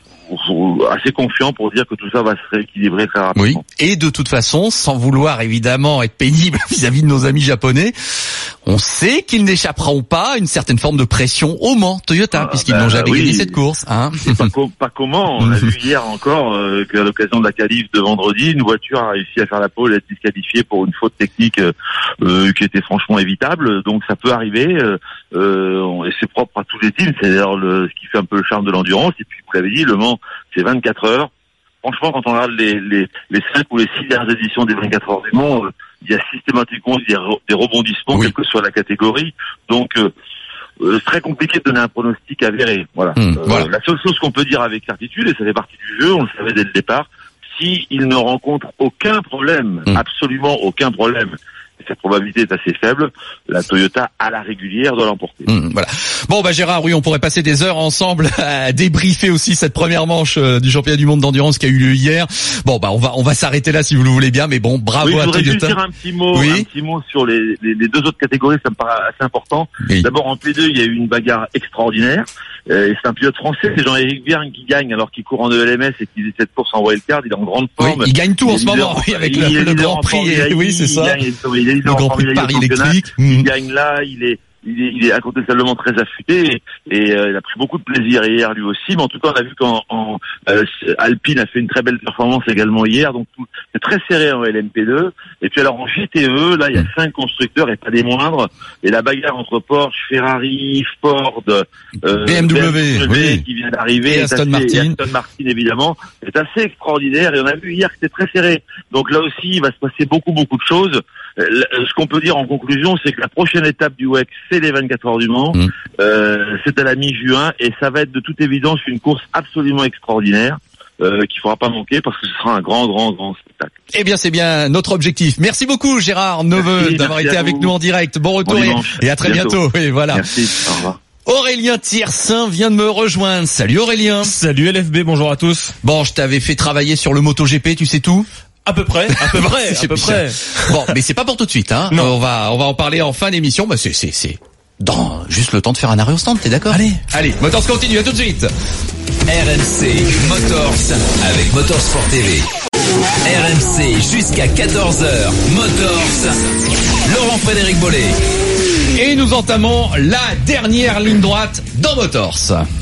Assez confiant pour dire que tout ça va se rééquilibrer très rapidement. Oui, et de toute façon, sans vouloir évidemment être pénible vis-à-vis de nos amis japonais, on sait qu'ils n'échapperont pas à une certaine forme de pression au Mans, Toyota, puisqu'ils n'ont jamais gagné cette course. Pas comment. On a vu hier encore qu'à l'occasion de la qualif de vendredi, une voiture a réussi à faire la pole et être disqualifiée pour une faute technique qui était franchement évitable. Donc ça peut arriver, et c'est propre à tous les teams. C'est d'ailleurs ce qui fait un peu le charme de l'endurance. Et puis vous l'avez dit, Le Mans, c'est 24 heures. Franchement, quand on regarde les 5 ou les 6 dernières éditions des 24 heures du Mans, il y a systématiquement des rebondissements, quelle que soit la catégorie. Donc, c'est très compliqué de donner un pronostic avéré. Voilà. La seule chose qu'on peut dire avec certitude, et ça fait partie du jeu, on le savait dès le départ, s'il ne rencontre aucun problème, absolument aucun problème, cette probabilité est assez faible. La Toyota à la régulière doit l'emporter. Voilà. Bon, Gérard, oui, on pourrait passer des heures ensemble à débriefer aussi cette première manche du championnat du monde d'endurance qui a eu lieu hier. Bon, on va s'arrêter là si vous le voulez bien, mais bon, bravo à Toyota. Je voudrais juste dire un petit mot sur les deux autres catégories, ça me paraît assez important. Oui. D'abord, en P2, il y a eu une bagarre extraordinaire. Et c'est un pilote français, c'est Jean-Éric Vergne qui gagne alors qu'il court en ELMS et qu'il fait cette course en wildcard. Il est en grande forme. Oui, il gagne tout en ce moment, oui, avec le Grand Prix. Oui, c'est ça. Il est le Grand Prix de Paris électrique. Il gagne là, il est incontestablement très affûté et il a pris beaucoup de plaisir hier lui aussi. Mais en tout cas, on a vu Alpine a fait une très belle performance également hier. Donc c'est très serré en LMP2. Et puis alors en GTE, là il y a 5 constructeurs et pas des moindres. Et la bagarre entre Porsche, Ferrari, Ford, BMW qui vient d'arriver, et Aston Martin évidemment, est assez extraordinaire. Et on a vu hier que c'était très serré. Donc là aussi, il va se passer beaucoup de choses. Ce qu'on peut dire en conclusion, c'est que la prochaine étape du WEC, c'est les 24 heures du Mans. C'est à la mi-juin et ça va être de toute évidence une course absolument extraordinaire qu'il faudra pas manquer parce que ce sera un grand spectacle. Eh bien, c'est bien notre objectif. Merci beaucoup, Gérard Neveu, d'avoir été avec nous en direct. Bon retour et à très bientôt. Et voilà. Merci. Au revoir. Aurélien Tiersin vient de me rejoindre. Salut Aurélien. Salut LFB, bonjour à tous. Bon, je t'avais fait travailler sur le MotoGP, tu sais tout? À peu près. Bon, mais c'est pas pour tout de suite, hein. Non. On va en parler en fin d'émission. C'est dans juste le temps de faire un arrêt au stand, t'es d'accord? Allez, Motors continue, à tout de suite. RMC Motors avec Motorsport TV. RMC jusqu'à 14h. Motors. Laurent-Frédéric Bollet. Et nous entamons la dernière ligne droite dans Motors.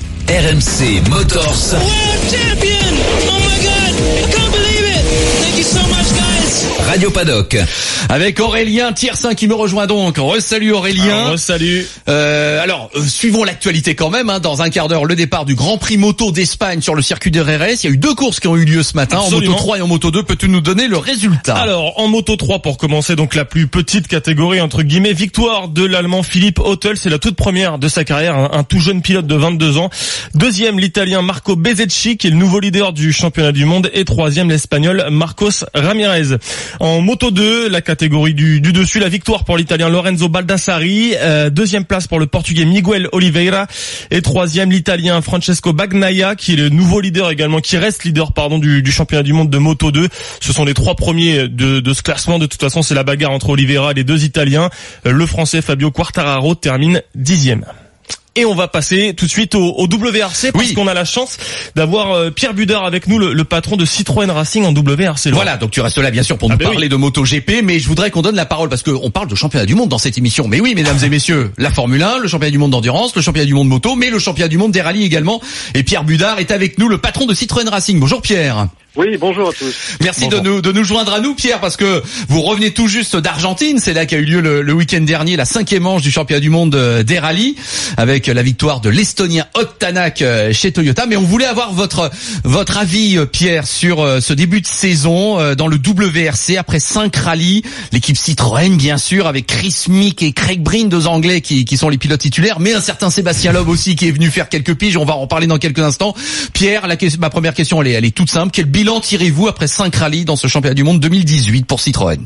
RMC Motors. World champion! Oh my God! I can't believe it! Thank you so much, guys! Radio Paddock. Avec Aurélien Tiersin qui me rejoint donc. Salut Aurélien. Salut. Alors, suivons l'actualité quand même. Dans un quart d'heure, le départ du Grand Prix moto d'Espagne sur le circuit de Jerez. Il y a eu 2 courses qui ont eu lieu ce matin. Absolument. En moto 3 et en moto 2. Peux-tu nous donner le résultat? Alors, en moto 3 pour commencer, donc la plus petite catégorie entre guillemets, victoire de l'Allemand Philippe Hottel. C'est la toute première de sa carrière, un tout jeune pilote de 22 ans. Deuxième, l'Italien Marco Bezzecchi qui est le nouveau leader du championnat du monde. Et troisième, l'Espagnol Marcos Ramirez. En moto 2, la catégorie du dessus, la victoire pour l'Italien Lorenzo Baldassari, deuxième place pour le Portugais Miguel Oliveira et troisième l'Italien Francesco Bagnaia qui est le nouveau leader également, qui reste leader du championnat du monde de Moto 2. Ce sont les 3 premiers de ce classement. De toute façon, c'est la bagarre entre Oliveira et les 2 Italiens. Le Français Fabio Quartararo termine 10e. Et on va passer tout de suite au WRC parce qu'on a la chance d'avoir Pierre Budard avec nous, le patron de Citroën Racing en WRC. Voilà, donc tu restes là bien sûr pour nous parler de MotoGP, mais je voudrais qu'on donne la parole parce qu'on parle de championnat du monde dans cette émission. Mais oui, mesdames et messieurs, la Formule 1, le championnat du monde d'endurance, le championnat du monde moto, mais le championnat du monde des rallyes également. Et Pierre Budard est avec nous, le patron de Citroën Racing. Bonjour Pierre. Oui, bonjour à tous. Merci de nous joindre à nous, Pierre, parce que vous revenez tout juste d'Argentine. C'est là qu'a eu lieu le week-end dernier, la 5e manche du championnat du monde des rallyes, avec la victoire de l'Estonien Ott Tänak chez Toyota. Mais on voulait avoir votre avis, Pierre, sur ce début de saison dans le WRC après 5 rallyes. L'équipe Citroën, bien sûr, avec Chris Mick et Craig Breen, 2 Anglais qui sont les pilotes titulaires, mais un certain Sébastien Loeb aussi qui est venu faire quelques piges. On va en parler dans quelques instants. Pierre, ma première question, elle est toute simple. Quel bilan tirez-vous après 5 rallyes dans ce championnat du monde 2018 pour Citroën?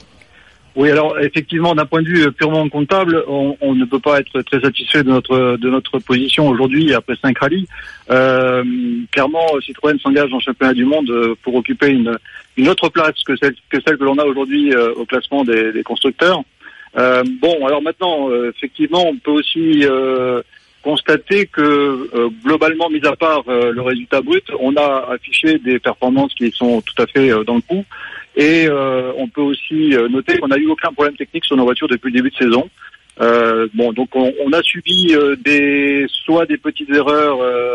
Oui, alors effectivement, d'un point de vue purement comptable, on ne peut pas être très satisfait de notre position aujourd'hui après 5 rallyes. Clairement, Citroën s'engage dans le championnat du monde pour occuper une autre place que celle que l'on a aujourd'hui au classement des constructeurs. Alors maintenant, effectivement, on peut aussi constater que globalement, mis à part le résultat brut, on a affiché des performances qui sont tout à fait dans le coup. Et on peut aussi noter qu'on n'a eu aucun problème technique sur nos voitures depuis le début de saison. Donc on a subi soit des petites erreurs,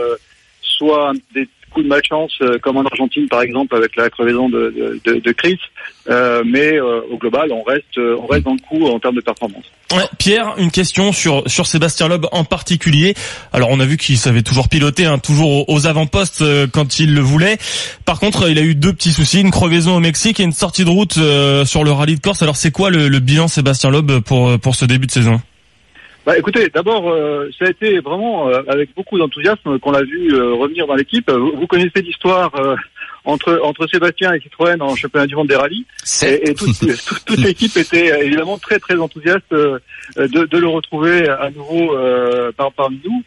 soit des coups de malchance, comme en Argentine par exemple avec la crevaison de Chris. Mais au global, on reste dans le coup en termes de performance. Ouais, Pierre, une question sur Sébastien Loeb en particulier. Alors on a vu qu'il savait toujours piloter, toujours aux avant-postes quand il le voulait. Par contre, il a eu 2 petits soucis, une crevaison au Mexique et une sortie de route sur le rallye de Corse. Alors c'est quoi le bilan Sébastien Loeb pour ce début de saison? Écoutez, d'abord, ça a été vraiment avec beaucoup d'enthousiasme qu'on l'a vu revenir dans l'équipe. Vous connaissez l'histoire. entre Sébastien et Citroën en championnat du monde des rallyes. Et toute l'équipe était évidemment très très enthousiaste de le retrouver à nouveau parmi nous.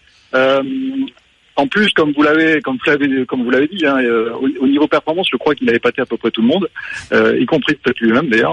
En plus, comme vous l'avez dit, hein, au niveau performance, je crois qu'il a épaté à peu près tout le monde, y compris peut-être lui-même d'ailleurs.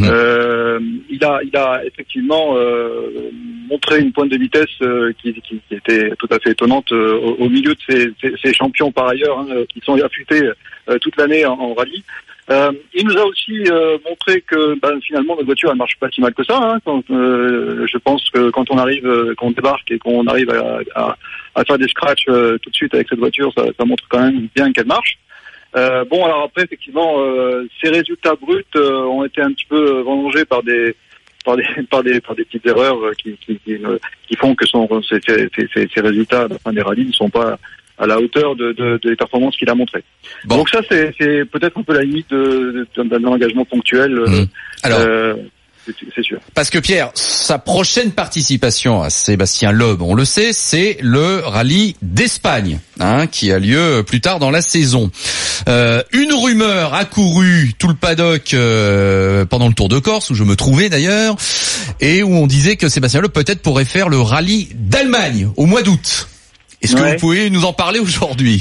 Il a effectivement montré une pointe de vitesse qui était tout à fait étonnante au milieu de ces champions par ailleurs, hein, qui sont affûtés toute l'année en rallye. Il nous a aussi montré que finalement notre voiture elle marche pas si mal que ça. Hein, je pense que quand on débarque et qu'on arrive à faire des scratchs tout de suite avec cette voiture, ça montre quand même bien qu'elle marche. Alors après effectivement, ces résultats bruts ont été un petit peu vendangés par des petites erreurs qui font que ces résultats à la fin des rallyes ne sont pas à la hauteur des performances qu'il a montrées. Bon. Donc ça, c'est peut-être un peu la limite d'un engagement ponctuel. Alors, c'est sûr. Parce que Pierre, sa prochaine participation à Sébastien Loeb, on le sait, c'est le rallye d'Espagne, hein, qui a lieu plus tard dans la saison. Une rumeur a couru tout le paddock pendant le Tour de Corse, où je me trouvais d'ailleurs, et où on disait que Sébastien Loeb peut-être pourrait faire le rallye d'Allemagne au mois d'août. Est-ce que vous pouvez nous en parler aujourd'hui?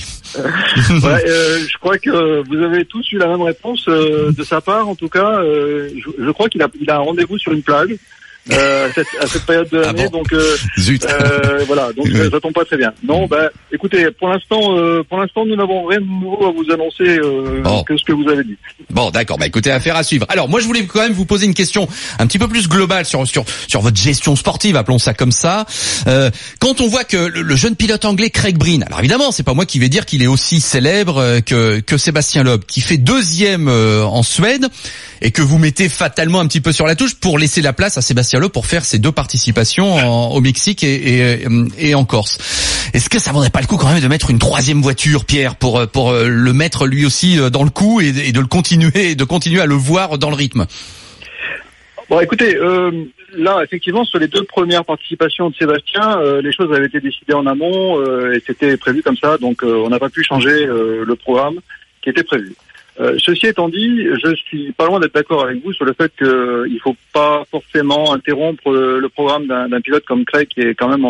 Je crois que vous avez tous eu la même réponse de sa part. En tout cas, je crois qu'il a un rendez-vous sur une plage à cette période de l'année. Donc voilà, donc ça tombe pas très bien. Non, écoutez, pour l'instant, nous n'avons rien de nouveau à vous annoncer que ce que vous avez dit. Bon, d'accord. Écoutez, affaire à suivre. Alors, moi, je voulais quand même vous poser une question un petit peu plus globale sur votre gestion sportive, appelons ça comme ça. Quand on voit que le jeune pilote anglais Craig Breen, alors évidemment, c'est pas moi qui vais dire qu'il est aussi célèbre que Sébastien Loeb, qui fait 2e en Suède, et que vous mettez fatalement un petit peu sur la touche pour laisser la place à Sébastien Loeb pour faire ses 2 participations au Mexique et en Corse. Est-ce que ça vaudrait pas le coup quand même de mettre une 3e voiture, Pierre, pour le mettre lui aussi dans le coup et de continuer à le voir dans le rythme? Bon, écoutez, là, effectivement, sur les 2 premières participations de Sébastien, les choses avaient été décidées en amont et c'était prévu comme ça, donc on n'a pas pu changer le programme qui était prévu. Ceci étant dit, je suis pas loin d'être d'accord avec vous sur le fait qu'il faut pas forcément interrompre le programme d'un pilote comme Craig qui est quand même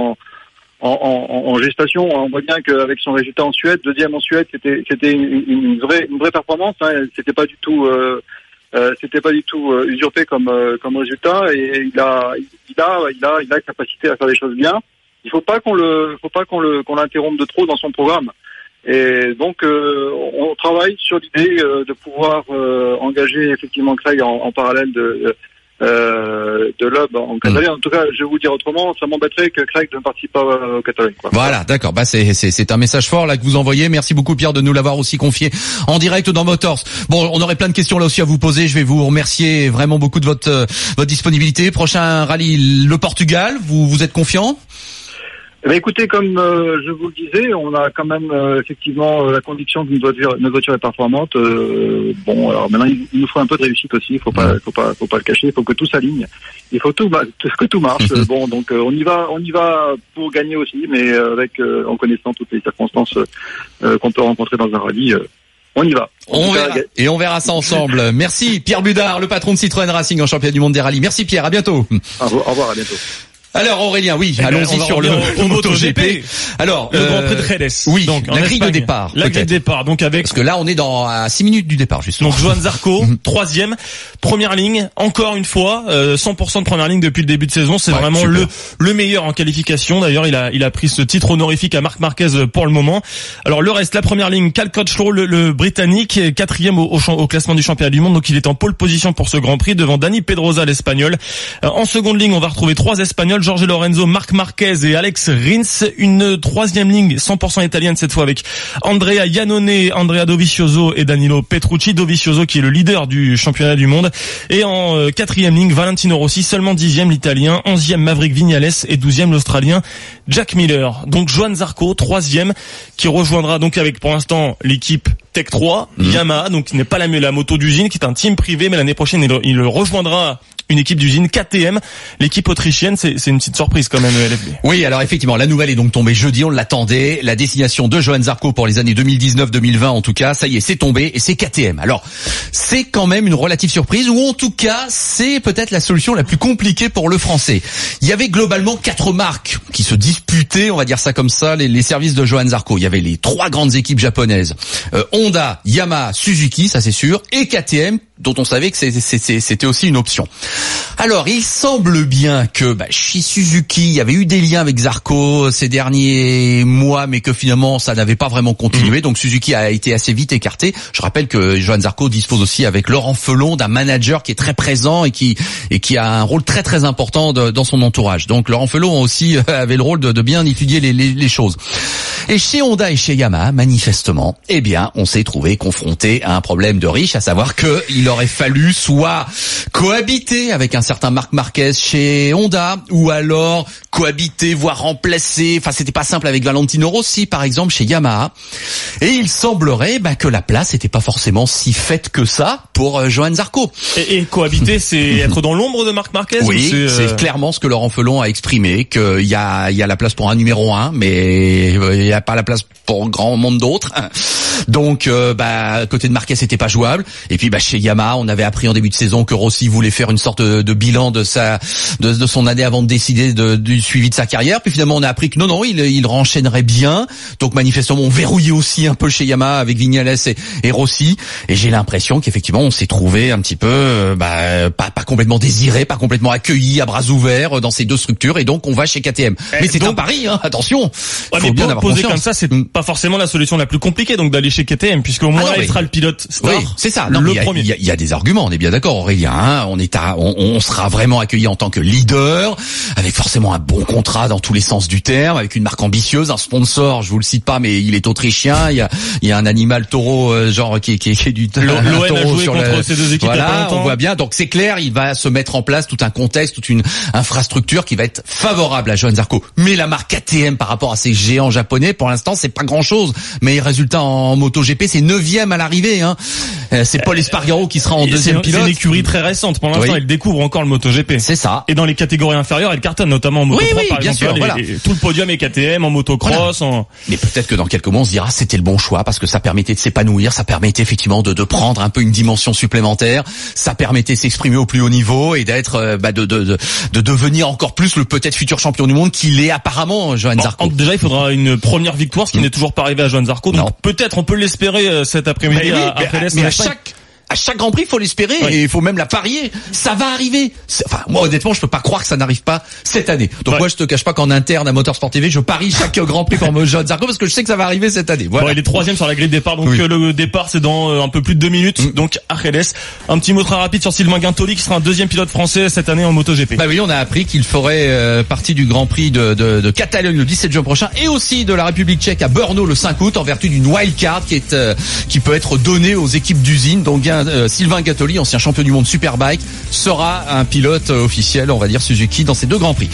en gestation. On voit bien qu'avec son résultat en Suède, 2e en Suède, c'était une vraie performance. Hein. C'était pas du tout usurpé comme résultat, et il a la capacité à faire des choses bien. Il faut pas qu'on l'interrompe de trop dans son programme. Et donc on travaille sur l'idée de pouvoir engager effectivement Craig en parallèle de Loeb en Catalogne. En tout cas, je vais vous dire autrement, ça m'embêterait que Craig ne participe pas au Catalogne. Voilà, d'accord. C'est un message fort là que vous envoyez. Merci beaucoup Pierre de nous l'avoir aussi confié en direct dans Motors. Bon, on aurait plein de questions là aussi à vous poser. Je vais vous remercier vraiment beaucoup de votre disponibilité. Prochain rallye, le Portugal. Vous êtes confiant? Écoutez, comme je vous le disais, on a quand même effectivement la conviction que notre voiture est performante. Bon, alors maintenant il nous faut un peu de réussite aussi. Il faut pas le cacher. Il faut que tout s'aligne. Il faut que tout marche. Bon, donc on y va pour gagner aussi, mais en connaissant toutes les circonstances qu'on peut rencontrer dans un rallye. On y va. On verra ça ensemble. Merci Pierre Budard, le patron de Citroën Racing en championnat du monde des rallyes. Merci Pierre, à bientôt. Au revoir, à bientôt. Alors Aurélien, oui, allons-y sur le MotoGP. Alors le Grand Prix de Jerez. Oui, donc la grille de départ. La grille de départ, donc avec. Parce que là, on est à 6 minutes du départ, justement. Donc Johann Zarco, 3e, première ligne, encore une fois, 100% de première ligne depuis le début de saison. C'est vraiment super. le meilleur en qualification. D'ailleurs, il a pris ce titre honorifique à Marc Marquez pour le moment. Alors le reste, la première ligne, Cal Crutchlow, le Britannique, 4e au classement du championnat du monde. Donc il est en pole position pour ce Grand Prix devant Dani Pedrosa, l'Espagnol. En seconde ligne, on va retrouver 3 Espagnols, Jorge Lorenzo, Marc Marquez et Alex Rins. Une 3e ligne 100% italienne cette fois avec Andrea Iannone, Andrea Dovizioso et Danilo Petrucci. Dovizioso qui est le leader du championnat du monde. Et en 4e ligne, Valentino Rossi, seulement 10e l'Italien, 11e Maverick Viñales et 12e l'Australien Jack Miller. Donc Johann Zarco, 3e, qui rejoindra donc avec pour l'instant l'équipe Tech 3, Yamaha, donc qui n'est pas la moto d'usine, qui est un team privé, mais l'année prochaine il rejoindra une équipe d'usine KTM, l'équipe autrichienne. C'est une petite surprise quand même, LFB. Oui, alors effectivement, la nouvelle est donc tombée jeudi, on l'attendait. La destination de Johann Zarco pour les années 2019-2020 en tout cas, ça y est, c'est tombé et c'est KTM. Alors, c'est quand même une relative surprise, ou en tout cas, c'est peut-être la solution la plus compliquée pour le français. Il y avait globalement 4 marques qui se disputaient, on va dire ça comme ça, les services de Johann Zarco. Il y avait les 3 grandes équipes japonaises, Honda, Yamaha, Suzuki, ça c'est sûr, et KTM, dont on savait que c'était aussi une option. Alors, il semble bien que chez Suzuki, il y avait eu des liens avec Zarco ces derniers mois, mais que finalement, ça n'avait pas vraiment continué. Donc, Suzuki a été assez vite écarté. Je rappelle que Johann Zarco dispose aussi avec Laurent Felon d'un manager qui est très présent et qui a un rôle très très important dans son entourage. Donc, Laurent Felon aussi avait le rôle de bien étudier les choses. Et chez Honda et chez Yamaha, manifestement, eh bien, on s'est trouvé confronté à un problème de riche, à savoir que il aurait fallu soit cohabiter avec un certain Marc Marquez chez Honda, ou alors cohabiter, voire remplacer. Enfin, c'était pas simple avec Valentino Rossi, par exemple, chez Yamaha. Et il semblerait que la place n'était pas forcément si faite que ça pour Johann Zarco. Et cohabiter, c'est être dans l'ombre de Marc Marquez? Oui, c'est clairement ce que Laurent Felon a exprimé, qu'il y a la place pour un numéro 1, mais il n'y a pas la place pour grand monde d'autres. Donc, à côté de Marquez, c'était pas jouable. Et puis, chez Yamaha, on avait appris en début de saison que Rossi voulait faire une sorte de bilan de son année avant de décider du suivi de sa carrière. Puis finalement, on a appris que non, il renchaînerait bien. Donc, manifestement, on verrouillait aussi un peu chez Yamaha avec Vignales et Rossi. Et j'ai l'impression qu'effectivement, on s'est trouvé un petit peu, pas complètement désiré, pas complètement accueilli à bras ouverts dans ces deux structures. Et donc, on va chez KTM. Mais c'est un pari, hein, attention. Faut bien avoir confiance. Comme ça, c'est pas forcément la solution la plus compliquée, donc d'aller chez KTM, puisqu'au moins il sera le pilote star. Oui, c'est ça. Non, premier. Il y a des arguments, on est bien d'accord, Aurélien. Hein, on sera vraiment accueilli en tant que leader, avec forcément un bon contrat dans tous les sens du terme, avec une marque ambitieuse, un sponsor. Je vous le cite pas, mais il est autrichien. Il y a un animal taureau, genre qui est du l'ON a joué contre ces deux équipes. Voilà, on voit bien. Donc c'est clair, il va se mettre en place tout un contexte, toute une infrastructure qui va être favorable à Johann Zarco. Mais la marque KTM par rapport à ces géants japonais, pour l'instant, c'est pas grand-chose. Mais résultat en MotoGP, c'est 9e à l'arrivée. Hein. C'est Paul Espargaro qui sera en deuxième pilote. C'est une écurie très récente. Pour l'instant, elle découvre encore le MotoGP. C'est ça. Et dans les catégories inférieures, elle cartonne, notamment en Moto 3, par bien exemple. Sûr, voilà. Tout le podium est KTM, en motocross. Voilà. Mais peut-être que dans quelques mois, on se dira c'était le bon choix parce que ça permettait de s'épanouir, ça permettait effectivement de prendre un peu une dimension supplémentaire, ça permettait de s'exprimer au plus haut niveau et d'être, de devenir encore plus le peut-être futur champion du monde qu'il est apparemment, Johann Zarco. Déjà, il faudra une première victoire, ce qui n'est toujours pas arrivé à Johann Zarco. Donc peut-être on peut l'espérer cet après-midi à Jerez. Mais à chaque Grand Prix, il faut l'espérer et il faut même la parier. Ça va arriver. Enfin, moi, honnêtement, je peux pas croire que ça n'arrive pas cette année. Donc moi, je te cache pas qu'en interne à Motorsport TV, je parie chaque Grand Prix pour Johann Zarco parce que je sais que ça va arriver cette année. Voilà. Bon, il est 3e sur la grille de départ, donc le départ c'est dans un peu plus de 2 minutes. Donc à Jerez. Un petit mot très rapide sur Sylvain Guintoli qui sera un 2e pilote français cette année en MotoGP. Oui, on a appris qu'il ferait partie du Grand Prix de Catalogne le 17 juin prochain et aussi de la République tchèque à Brno le 5 août en vertu d'une wildcard qui peut être donnée aux équipes d'usine. Donc Sylvain Guintoli, ancien champion du monde Superbike, sera un pilote officiel, on va dire Suzuki, dans ces 2 Grands Prix.